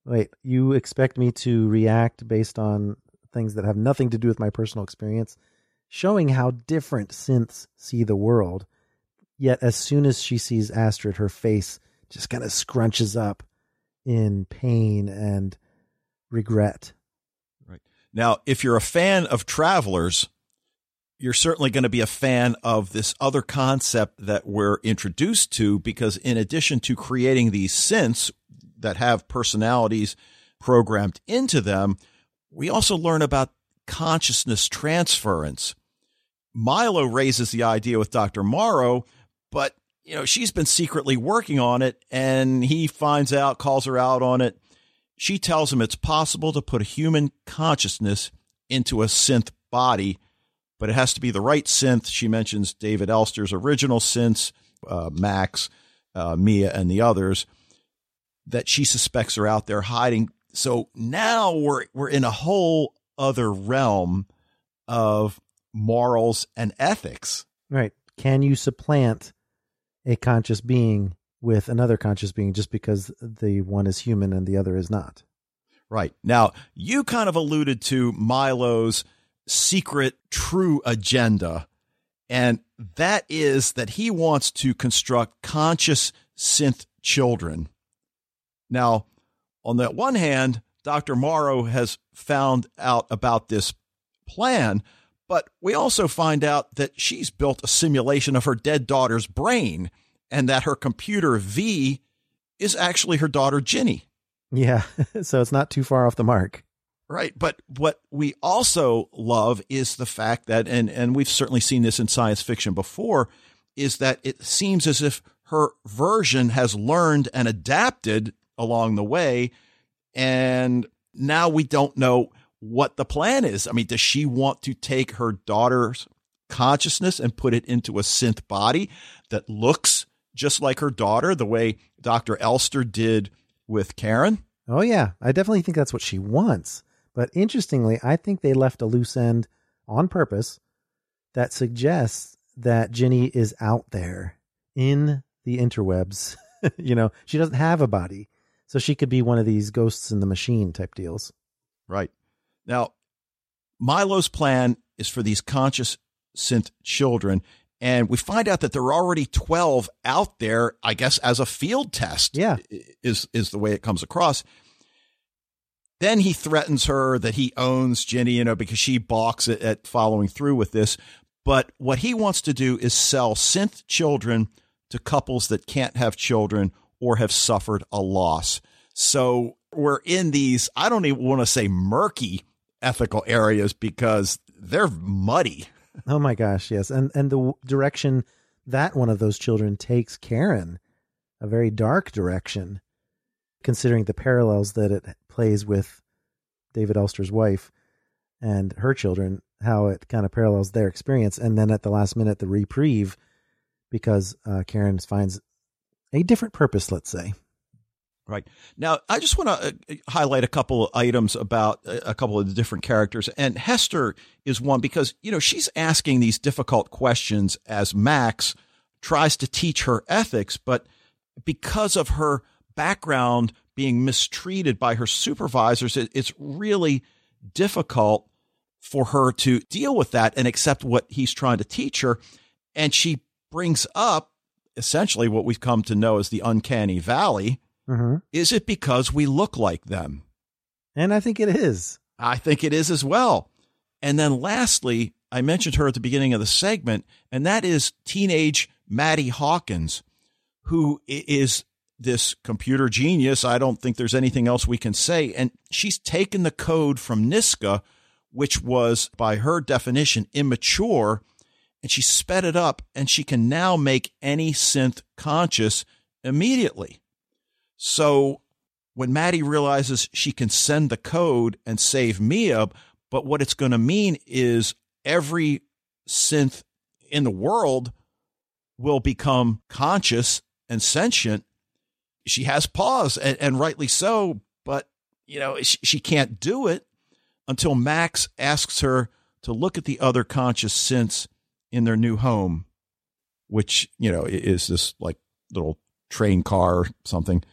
C: Wait, you expect me to react based on things that have nothing to do with my personal experience, showing how different synths see the world. Yet as soon as she sees Astrid, her face just kind of scrunches up in pain and regret.
D: Right. Now, if you're a fan of Travelers, you're certainly going to be a fan of this other concept that we're introduced to, because in addition to creating these synths that have personalities programmed into them, we also learn about consciousness transference. Milo raises the idea with Dr. Morrow, but she's been secretly working on it, and he finds out, calls her out on it. She tells him it's possible to put a human consciousness into a synth body, but it has to be the right synth. She mentions David Elster's original synths, Max, Mia, and the others that she suspects are out there hiding. So now we're in a whole other realm of morals and ethics.
C: Right. Can you supplant a conscious being with another conscious being just because the one is human and the other is not?
D: Right. Now, you kind of alluded to Milo's secret true agenda, and that is that he wants to construct conscious synth children. Now, on the one hand, Dr. Morrow has found out about this plan, but we also find out that she's built a simulation of her dead daughter's brain, and that her computer V is actually her daughter Ginny.
C: Yeah, so it's not too far off the mark.
D: Right. But what we also love is the fact that, and we've certainly seen this in science fiction before, is that it seems as if her version has learned and adapted along the way. And now we don't know what the plan is. I mean, does she want to take her daughter's consciousness and put it into a synth body that looks just like her daughter, the way Dr. Elster did with Karen?
C: Oh, yeah. I definitely think that's what she wants. But interestingly, I think they left a loose end on purpose that suggests that Ginny is out there in the interwebs. She doesn't have a body, so she could be one of these ghosts in the machine type deals.
D: Right. Now, Milo's plan is for these conscious synth children, and we find out that there are already 12 out there, I guess, as a field test.
C: Yeah.
D: Is the way it comes across. Then he threatens her that he owns Ginny, because she balks at following through with this. But what he wants to do is sell synth children to couples that can't have children or have suffered a loss. So we're in these, I don't even want to say murky ethical areas because they're muddy.
C: Oh my gosh, yes. And the direction that one of those children takes Karen, a very dark direction, considering the parallels that it plays with David Elster's wife and her children, how it kind of parallels their experience. And then at the last minute, the reprieve, because Karen finds a different purpose, let's say.
D: Right. Now, I just want to highlight a couple of items about a couple of the different characters. And Hester is one because, she's asking these difficult questions as Max tries to teach her ethics. But because of her background being mistreated by her supervisors, it's really difficult for her to deal with that and accept what he's trying to teach her. And she brings up essentially what we've come to know as the uncanny valley.
C: Mm-hmm.
D: Is it because we look like them?
C: And I think it is.
D: I think it is as well. And then lastly, I mentioned her at the beginning of the segment, and that is teenage Maddie Hawkins, who is this computer genius. I don't think there's anything else we can say. And she's taken the code from Niska, which was, by her definition, immature, and she sped it up, and she can now make any synth conscious immediately. So when Maddie realizes she can send the code and save Mia, but what it's going to mean is every synth in the world will become conscious and sentient, she has pause, and rightly so, but she can't do it until Max asks her to look at the other conscious synths in their new home, which is this like little train car or something.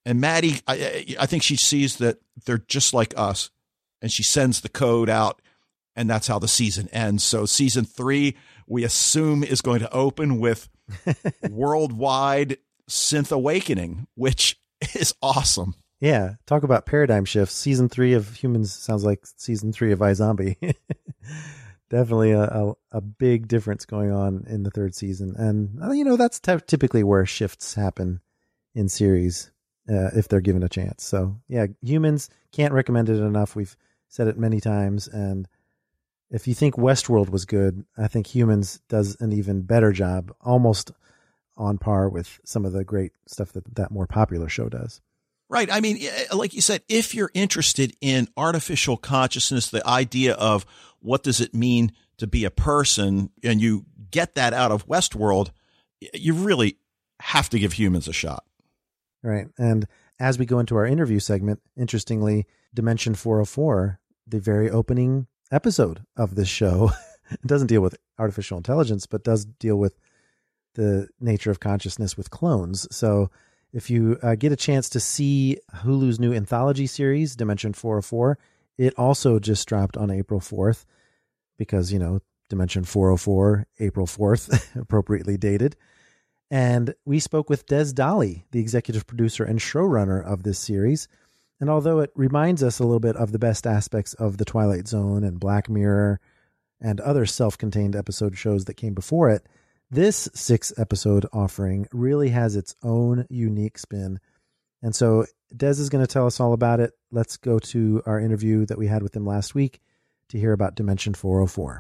D: And Maddie, I think she sees that they're just like us, and she sends the code out, and that's how the season ends. So season 3, we assume, is going to open with worldwide synth awakening, which is awesome.
C: Yeah, talk about paradigm shifts. Season 3 of Humans sounds like season 3 of iZombie. Definitely a big difference going on in the 3rd season. And, that's typically where shifts happen in series if they're given a chance. So, yeah, Humans, can't recommend it enough. We've said it many times. And if you think Westworld was good, I think Humans does an even better job, almost on par with some of the great stuff that more popular show does.
D: Right. I mean, like you said, if you're interested in artificial consciousness, the idea of what does it mean to be a person, and you get that out of Westworld, you really have to give Humans a shot.
C: Right. And as we go into our interview segment, interestingly, Dimension 404, the very opening episode of this show, doesn't deal with artificial intelligence, but does deal with the nature of consciousness with clones. So if you get a chance to see Hulu's new anthology series, Dimension 404, it also just dropped on April 4th because, Dimension 404, April 4th, appropriately dated. And we spoke with Des Dali, the executive producer and showrunner of this series. And although it reminds us a little bit of the best aspects of The Twilight Zone and Black Mirror and other self-contained episode shows that came before it, this 6-episode offering really has its own unique spin. And so Des is going to tell us all about it. Let's go to our interview that we had with him last week to hear about Dimension 404.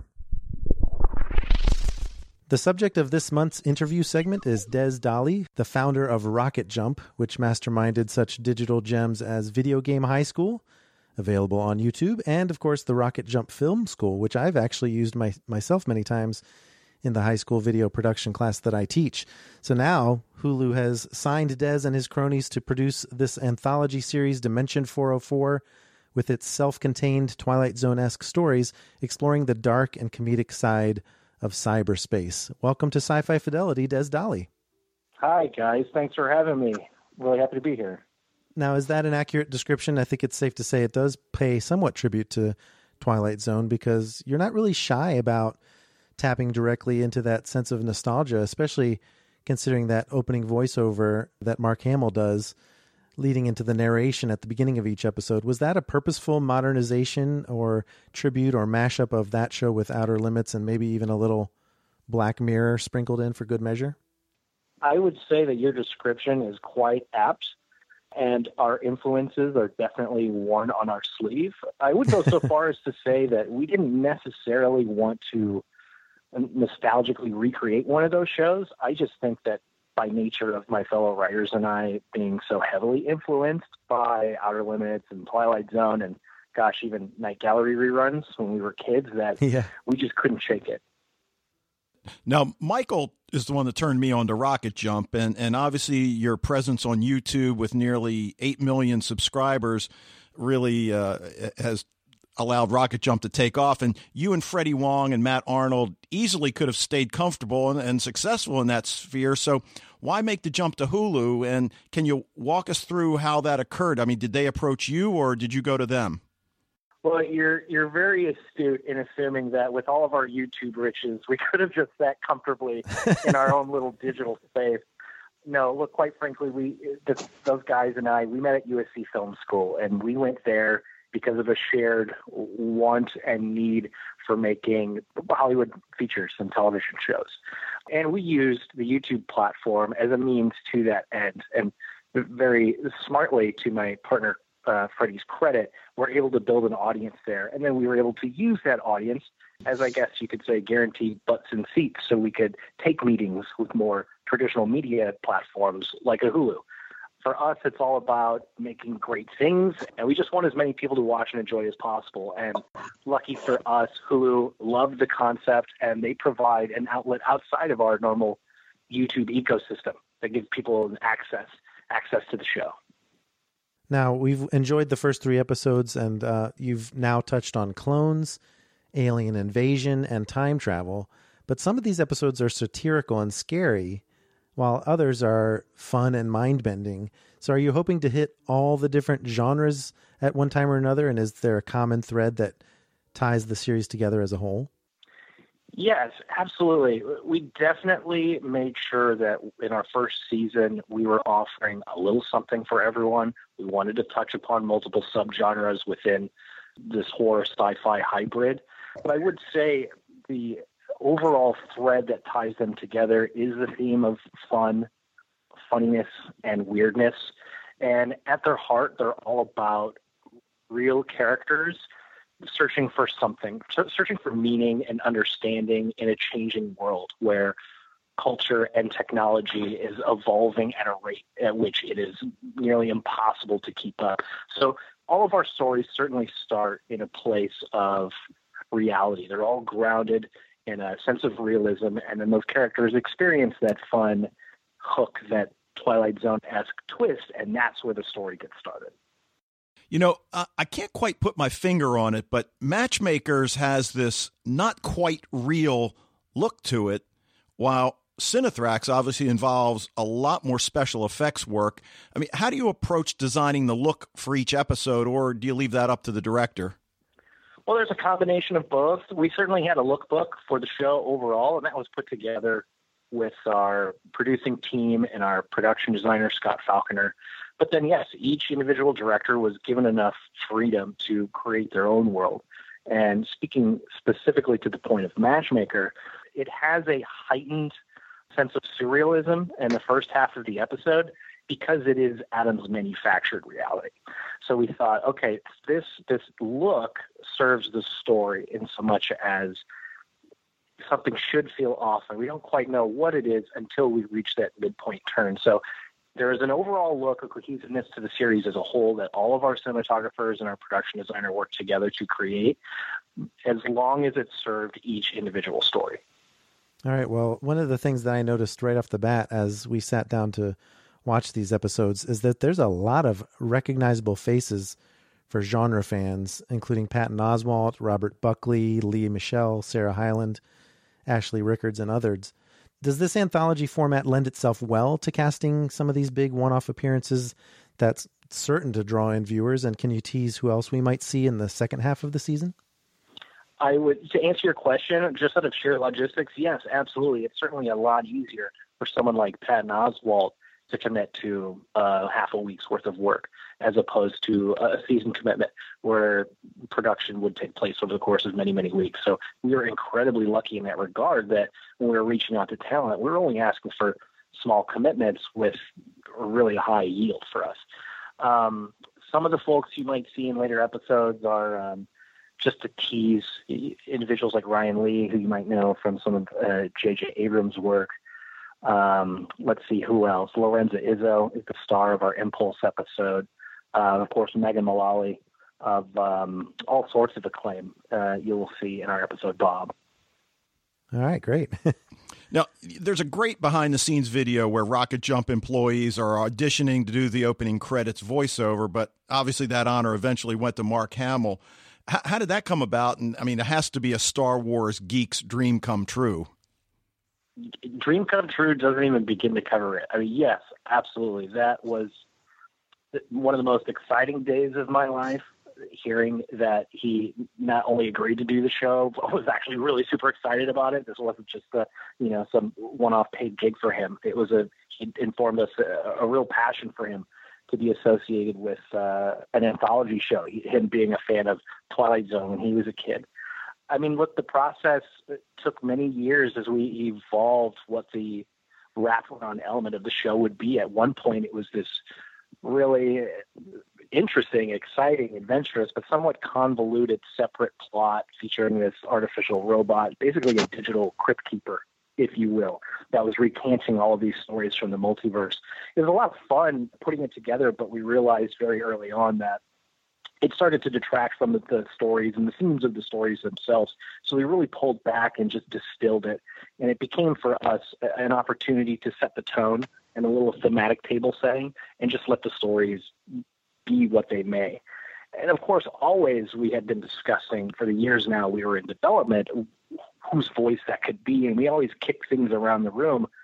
C: The subject of this month's interview segment is Des Dali, the founder of Rocket Jump, which masterminded such digital gems as Video Game High School, available on YouTube, and, of course, the Rocket Jump Film School, which I've actually used myself many times in the high school video production class that I teach. So now Hulu has signed Des and his cronies to produce this anthology series, Dimension 404, with its self-contained Twilight Zone-esque stories exploring the dark and comedic side of cyberspace. Welcome to Sci-Fi Fidelity, Des Dali.
B: Hi, guys. Thanks for having me. Really happy to be here.
C: Now, is that an accurate description? I think it's safe to say it does pay somewhat tribute to Twilight Zone because you're not really shy about tapping directly into that sense of nostalgia, especially considering that opening voiceover that Mark Hamill does leading into the narration at the beginning of each episode. Was that a purposeful modernization or tribute or mashup of that show with Outer Limits and maybe even a little Black Mirror sprinkled in for good measure?
B: I would say that your description is quite apt, and our influences are definitely worn on our sleeve. I would go so far as to say that we didn't necessarily want to nostalgically recreate one of those shows. I just think that by nature of my fellow writers and I being so heavily influenced by Outer Limits and Twilight Zone and, gosh, even Night Gallery reruns when we were kids, that we just couldn't shake it.
D: Now, Michael is the one that turned me on to Rocket Jump, and obviously your presence on YouTube with nearly 8 million subscribers really has allowed Rocket Jump to take off. And you and Freddie Wong and Matt Arnold easily could have stayed comfortable and successful in that sphere. So why make the jump to Hulu? And can you walk us through how that occurred? I mean, did they approach you or did you go to them?
B: Well, you're very astute in assuming that with all of our YouTube riches, we could have just sat comfortably in our own little digital space. No, look, quite frankly, those guys and I, we met at USC Film School, and we went there because of a shared want and need for making Hollywood features and television shows. And we used the YouTube platform as a means to that end. And very smartly, to my partner Freddie's credit, we're able to build an audience there. And then we were able to use that audience as, I guess you could say, guaranteed butts and seats, so we could take meetings with more traditional media platforms like a Hulu. For us, it's all about making great things, and we just want as many people to watch and enjoy as possible. And lucky for us, Hulu loved the concept, and they provide an outlet outside of our normal YouTube ecosystem that gives people access to the show.
C: Now, we've enjoyed the first 3 episodes, and you've now touched on clones, alien invasion, and time travel. But some of these episodes are satirical and scary, while others are fun and mind-bending. So are you hoping to hit all the different genres at one time or another? And is there a common thread that ties the series together as a whole?
B: Yes, absolutely. We definitely made sure that in our first season, we were offering a little something for everyone. We wanted to touch upon multiple subgenres within this horror sci-fi hybrid. But I would say the overall thread that ties them together is the theme of fun, funniness, and weirdness. And at their heart, they're all about real characters searching for something, searching for meaning and understanding in a changing world where culture and technology is evolving at a rate at which it is nearly impossible to keep up. So all of our stories certainly start in a place of reality. They're all grounded in a sense of realism, and then those characters experience that fun hook, that Twilight Zone-esque twist, and that's where the story gets started.
D: You know, I can't quite put my finger on it, but Matchmakers has this not quite real look to it, while Cinethrax obviously involves a lot more special effects work. I mean, how do you approach designing the look for each episode, or do you leave that up to the director?
B: Well, there's a combination of both. We certainly had a lookbook for the show overall, and that was put together with our producing team and our production designer, Scott Falconer. But then, yes, each individual director was given enough freedom to create their own world. And speaking specifically to the point of Matchmaker, it has a heightened sense of surrealism in the first half of the episode because it is Adam's manufactured reality. So we thought, okay, this look serves the story in so much as something should feel off, and we don't quite know what it is until we reach that midpoint turn. So there is an overall look of cohesiveness to the series as a whole that all of our cinematographers and our production designer work together to create, as long as it served each individual story.
C: All right. Well, one of the things that I noticed right off the bat as we sat down to watch these episodes is that there's a lot of recognizable faces for genre fans, including Patton Oswalt, Robert Buckley, Lea Michele, Sarah Hyland, Ashley Rickards, and others. Does this anthology format lend itself well to casting some of these big one-off appearances that's certain to draw in viewers? And can you tease who else we might see in the second half of the season?
B: I would, to answer your question, just out of sheer logistics, yes, absolutely. It's certainly a lot easier for someone like Patton Oswalt to commit to half a week's worth of work as opposed to a season commitment where production would take place over the course of many, many weeks. So we were incredibly lucky in that regard that when we were reaching out to talent, we were only asking for small commitments with really a high yield for us. Some of the folks you might see in later episodes are just to tease individuals like Ryan Lee, who you might know from some of J.J. Abrams' work. Let's see who else. Lorenza Izzo is the star of our Impulse episode. Of course, Megan Mullally of all sorts of acclaim you will see in our episode Bob.
C: All right, great.
D: Now, there's a great behind-the-scenes video where Rocket Jump employees are auditioning to do the opening credits voiceover, but obviously that honor eventually went to Mark Hamill. How did that come about? And, I mean, it has to be a Star Wars geek's dream come true.
B: Dream come true doesn't even begin to cover it. I mean, yes, absolutely. That was one of the most exciting days of my life, hearing that he not only agreed to do the show, but was actually really super excited about it. This wasn't just some one-off paid gig for him. He informed us a real passion for him to be associated with an anthology show, him being a fan of Twilight Zone when he was a kid. I mean, look, the process took many years as we evolved what the wraparound element of the show would be. At one point, it was this really interesting, exciting, adventurous, but somewhat convoluted separate plot featuring this artificial robot, basically a digital crypt keeper, if you will, that was recanting all of these stories from the multiverse. It was a lot of fun putting it together, but we realized very early on that it started to detract from the stories and the themes of the stories themselves. So we really pulled back and just distilled it. And it became for us an opportunity to set the tone and a little thematic table setting and just let the stories be what they may. And of course, always we had been discussing for the years now we were in development whose voice that could be. And we always kick things around the room.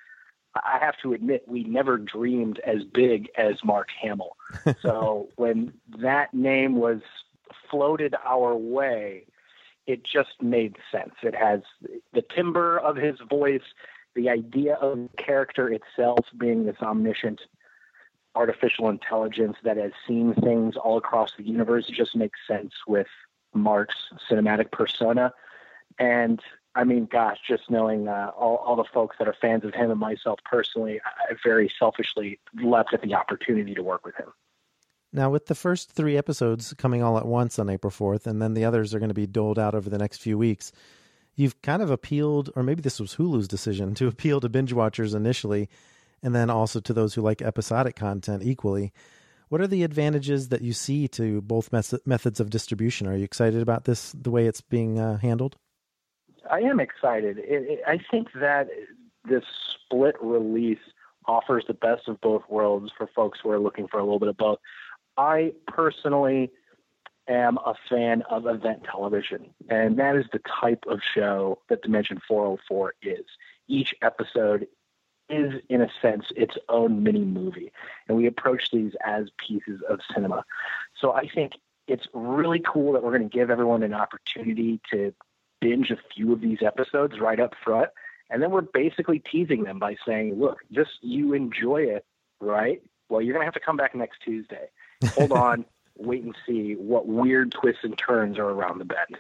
B: I have to admit, we never dreamed as big as Mark Hamill. So when that name was floated our way, it just made sense. It has the timbre of his voice, the idea of the character itself being this omniscient artificial intelligence that has seen things all across the universe. It just makes sense with Mark's cinematic persona. And I mean, gosh, just knowing all the folks that are fans of him and myself personally, I very selfishly leapt at the opportunity to work with him.
C: Now, with the first 3 episodes coming all at once on April 4th, and then the others are going to be doled out over the next few weeks, you've kind of appealed, or maybe this was Hulu's decision, to appeal to binge watchers initially, and then also to those who like episodic content equally. What are the advantages that you see to both methods of distribution? Are you excited about this, the way it's being handled?
B: I am excited. I think that this split release offers the best of both worlds for folks who are looking for a little bit of both. I personally am a fan of event television, and that is the type of show that Dimension 404 is. Each episode is, in a sense, its own mini movie, and we approach these as pieces of cinema. So I think it's really cool that we're going to give everyone an opportunity to binge a few of these episodes right up front, and then we're basically teasing them by saying, look, just you enjoy it, right? Well, you're going to have to come back next Tuesday. Hold on, wait and see what weird twists and turns are around the bend.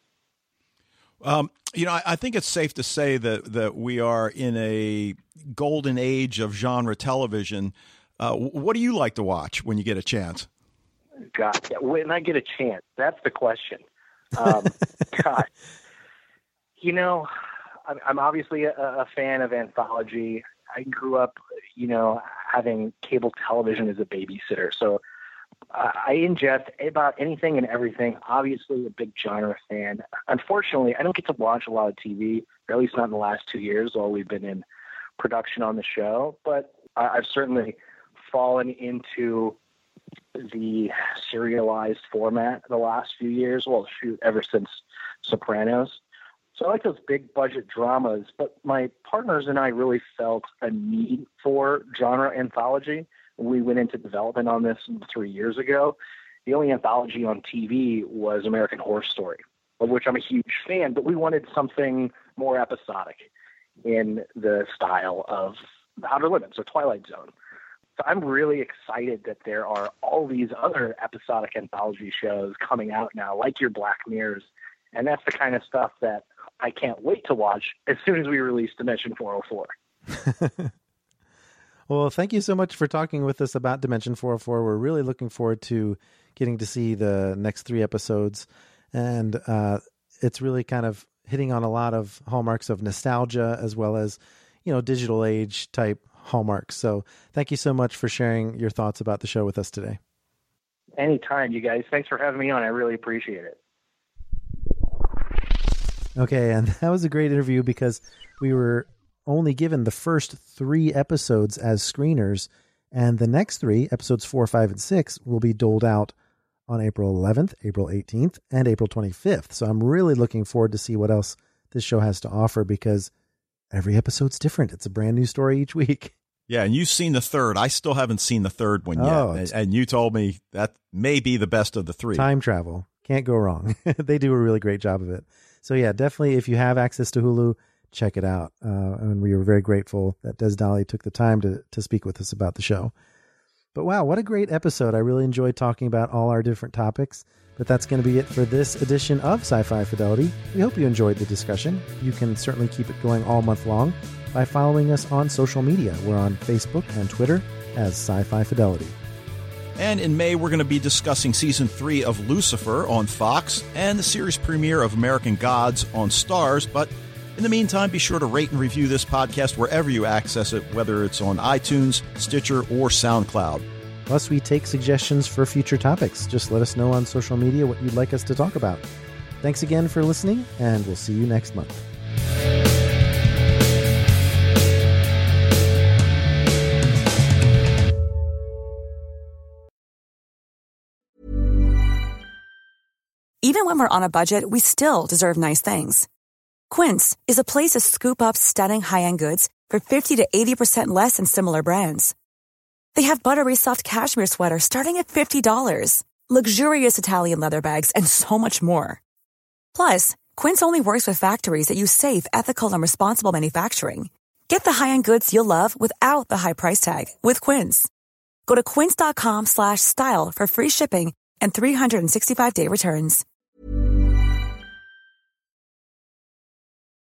D: I think it's safe to say that we are in a golden age of genre television. What do you like to watch when you get a chance?
B: God, when I get a chance, that's the question. God, I'm obviously a fan of anthology. I grew up, having cable television as a babysitter. So I ingest about anything and everything. Obviously a big genre fan. Unfortunately, I don't get to watch a lot of TV, or at least not in the last 2 years while we've been in production on the show. But I've certainly fallen into the serialized format the last few years. Well, shoot, ever since Sopranos. So I like those big budget dramas, but my partners and I really felt a need for genre anthology. We went into development on this 3 years ago. The only anthology on TV was American Horror Story, of which I'm a huge fan, but we wanted something more episodic in the style of Outer Limits or Twilight Zone. So I'm really excited that there are all these other episodic anthology shows coming out now, like your Black Mirrors. And that's the kind of stuff that I can't wait to watch as soon as we release Dimension 404.
C: Well, thank you so much for talking with us about Dimension 404. We're really looking forward to getting to see the next 3 episodes. And it's really kind of hitting on a lot of hallmarks of nostalgia as well as, digital age type hallmarks. So thank you so much for sharing your thoughts about the show with us today.
B: Anytime, you guys. Thanks for having me on. I really appreciate it.
C: Okay, and that was a great interview because we were only given the first 3 episodes as screeners, and the next 3, episodes 4, 5, and 6, will be doled out on April 11th, April 18th, and April 25th. So I'm really looking forward to see what else this show has to offer because every episode's different. It's a brand new story each week.
D: Yeah, and you've seen the 3rd. I still haven't seen the 3rd one yet. And you told me that may be the best of the 3.
C: Time travel. Can't go wrong. They do a really great job of it. So yeah, definitely if you have access to Hulu, check it out. And we were very grateful that Des Dolly took the time to speak with us about the show. But wow, what a great episode. I really enjoyed talking about all our different topics. But that's going to be it for this edition of Sci-Fi Fidelity. We hope you enjoyed the discussion. You can certainly keep it going all month long by following us on social media. We're on Facebook and Twitter as Sci-Fi Fidelity.
D: And in May, we're going to be discussing Season 3 of Lucifer on Fox and the series premiere of American Gods on Starz. But in the meantime, be sure to rate and review this podcast wherever you access it, whether it's on iTunes, Stitcher, or SoundCloud.
C: Plus, we take suggestions for future topics. Just let us know on social media what you'd like us to talk about. Thanks again for listening, and we'll see you next month.
H: Even when we're on a budget, we still deserve nice things. Quince is a place to scoop up stunning high-end goods for 50 to 80% less than similar brands. They have buttery soft cashmere sweaters starting at $50, luxurious Italian leather bags, and so much more. Plus, Quince only works with factories that use safe, ethical, and responsible manufacturing. Get the high-end goods you'll love without the high price tag with Quince. Go to quince.com/style for free shipping and 365-day returns.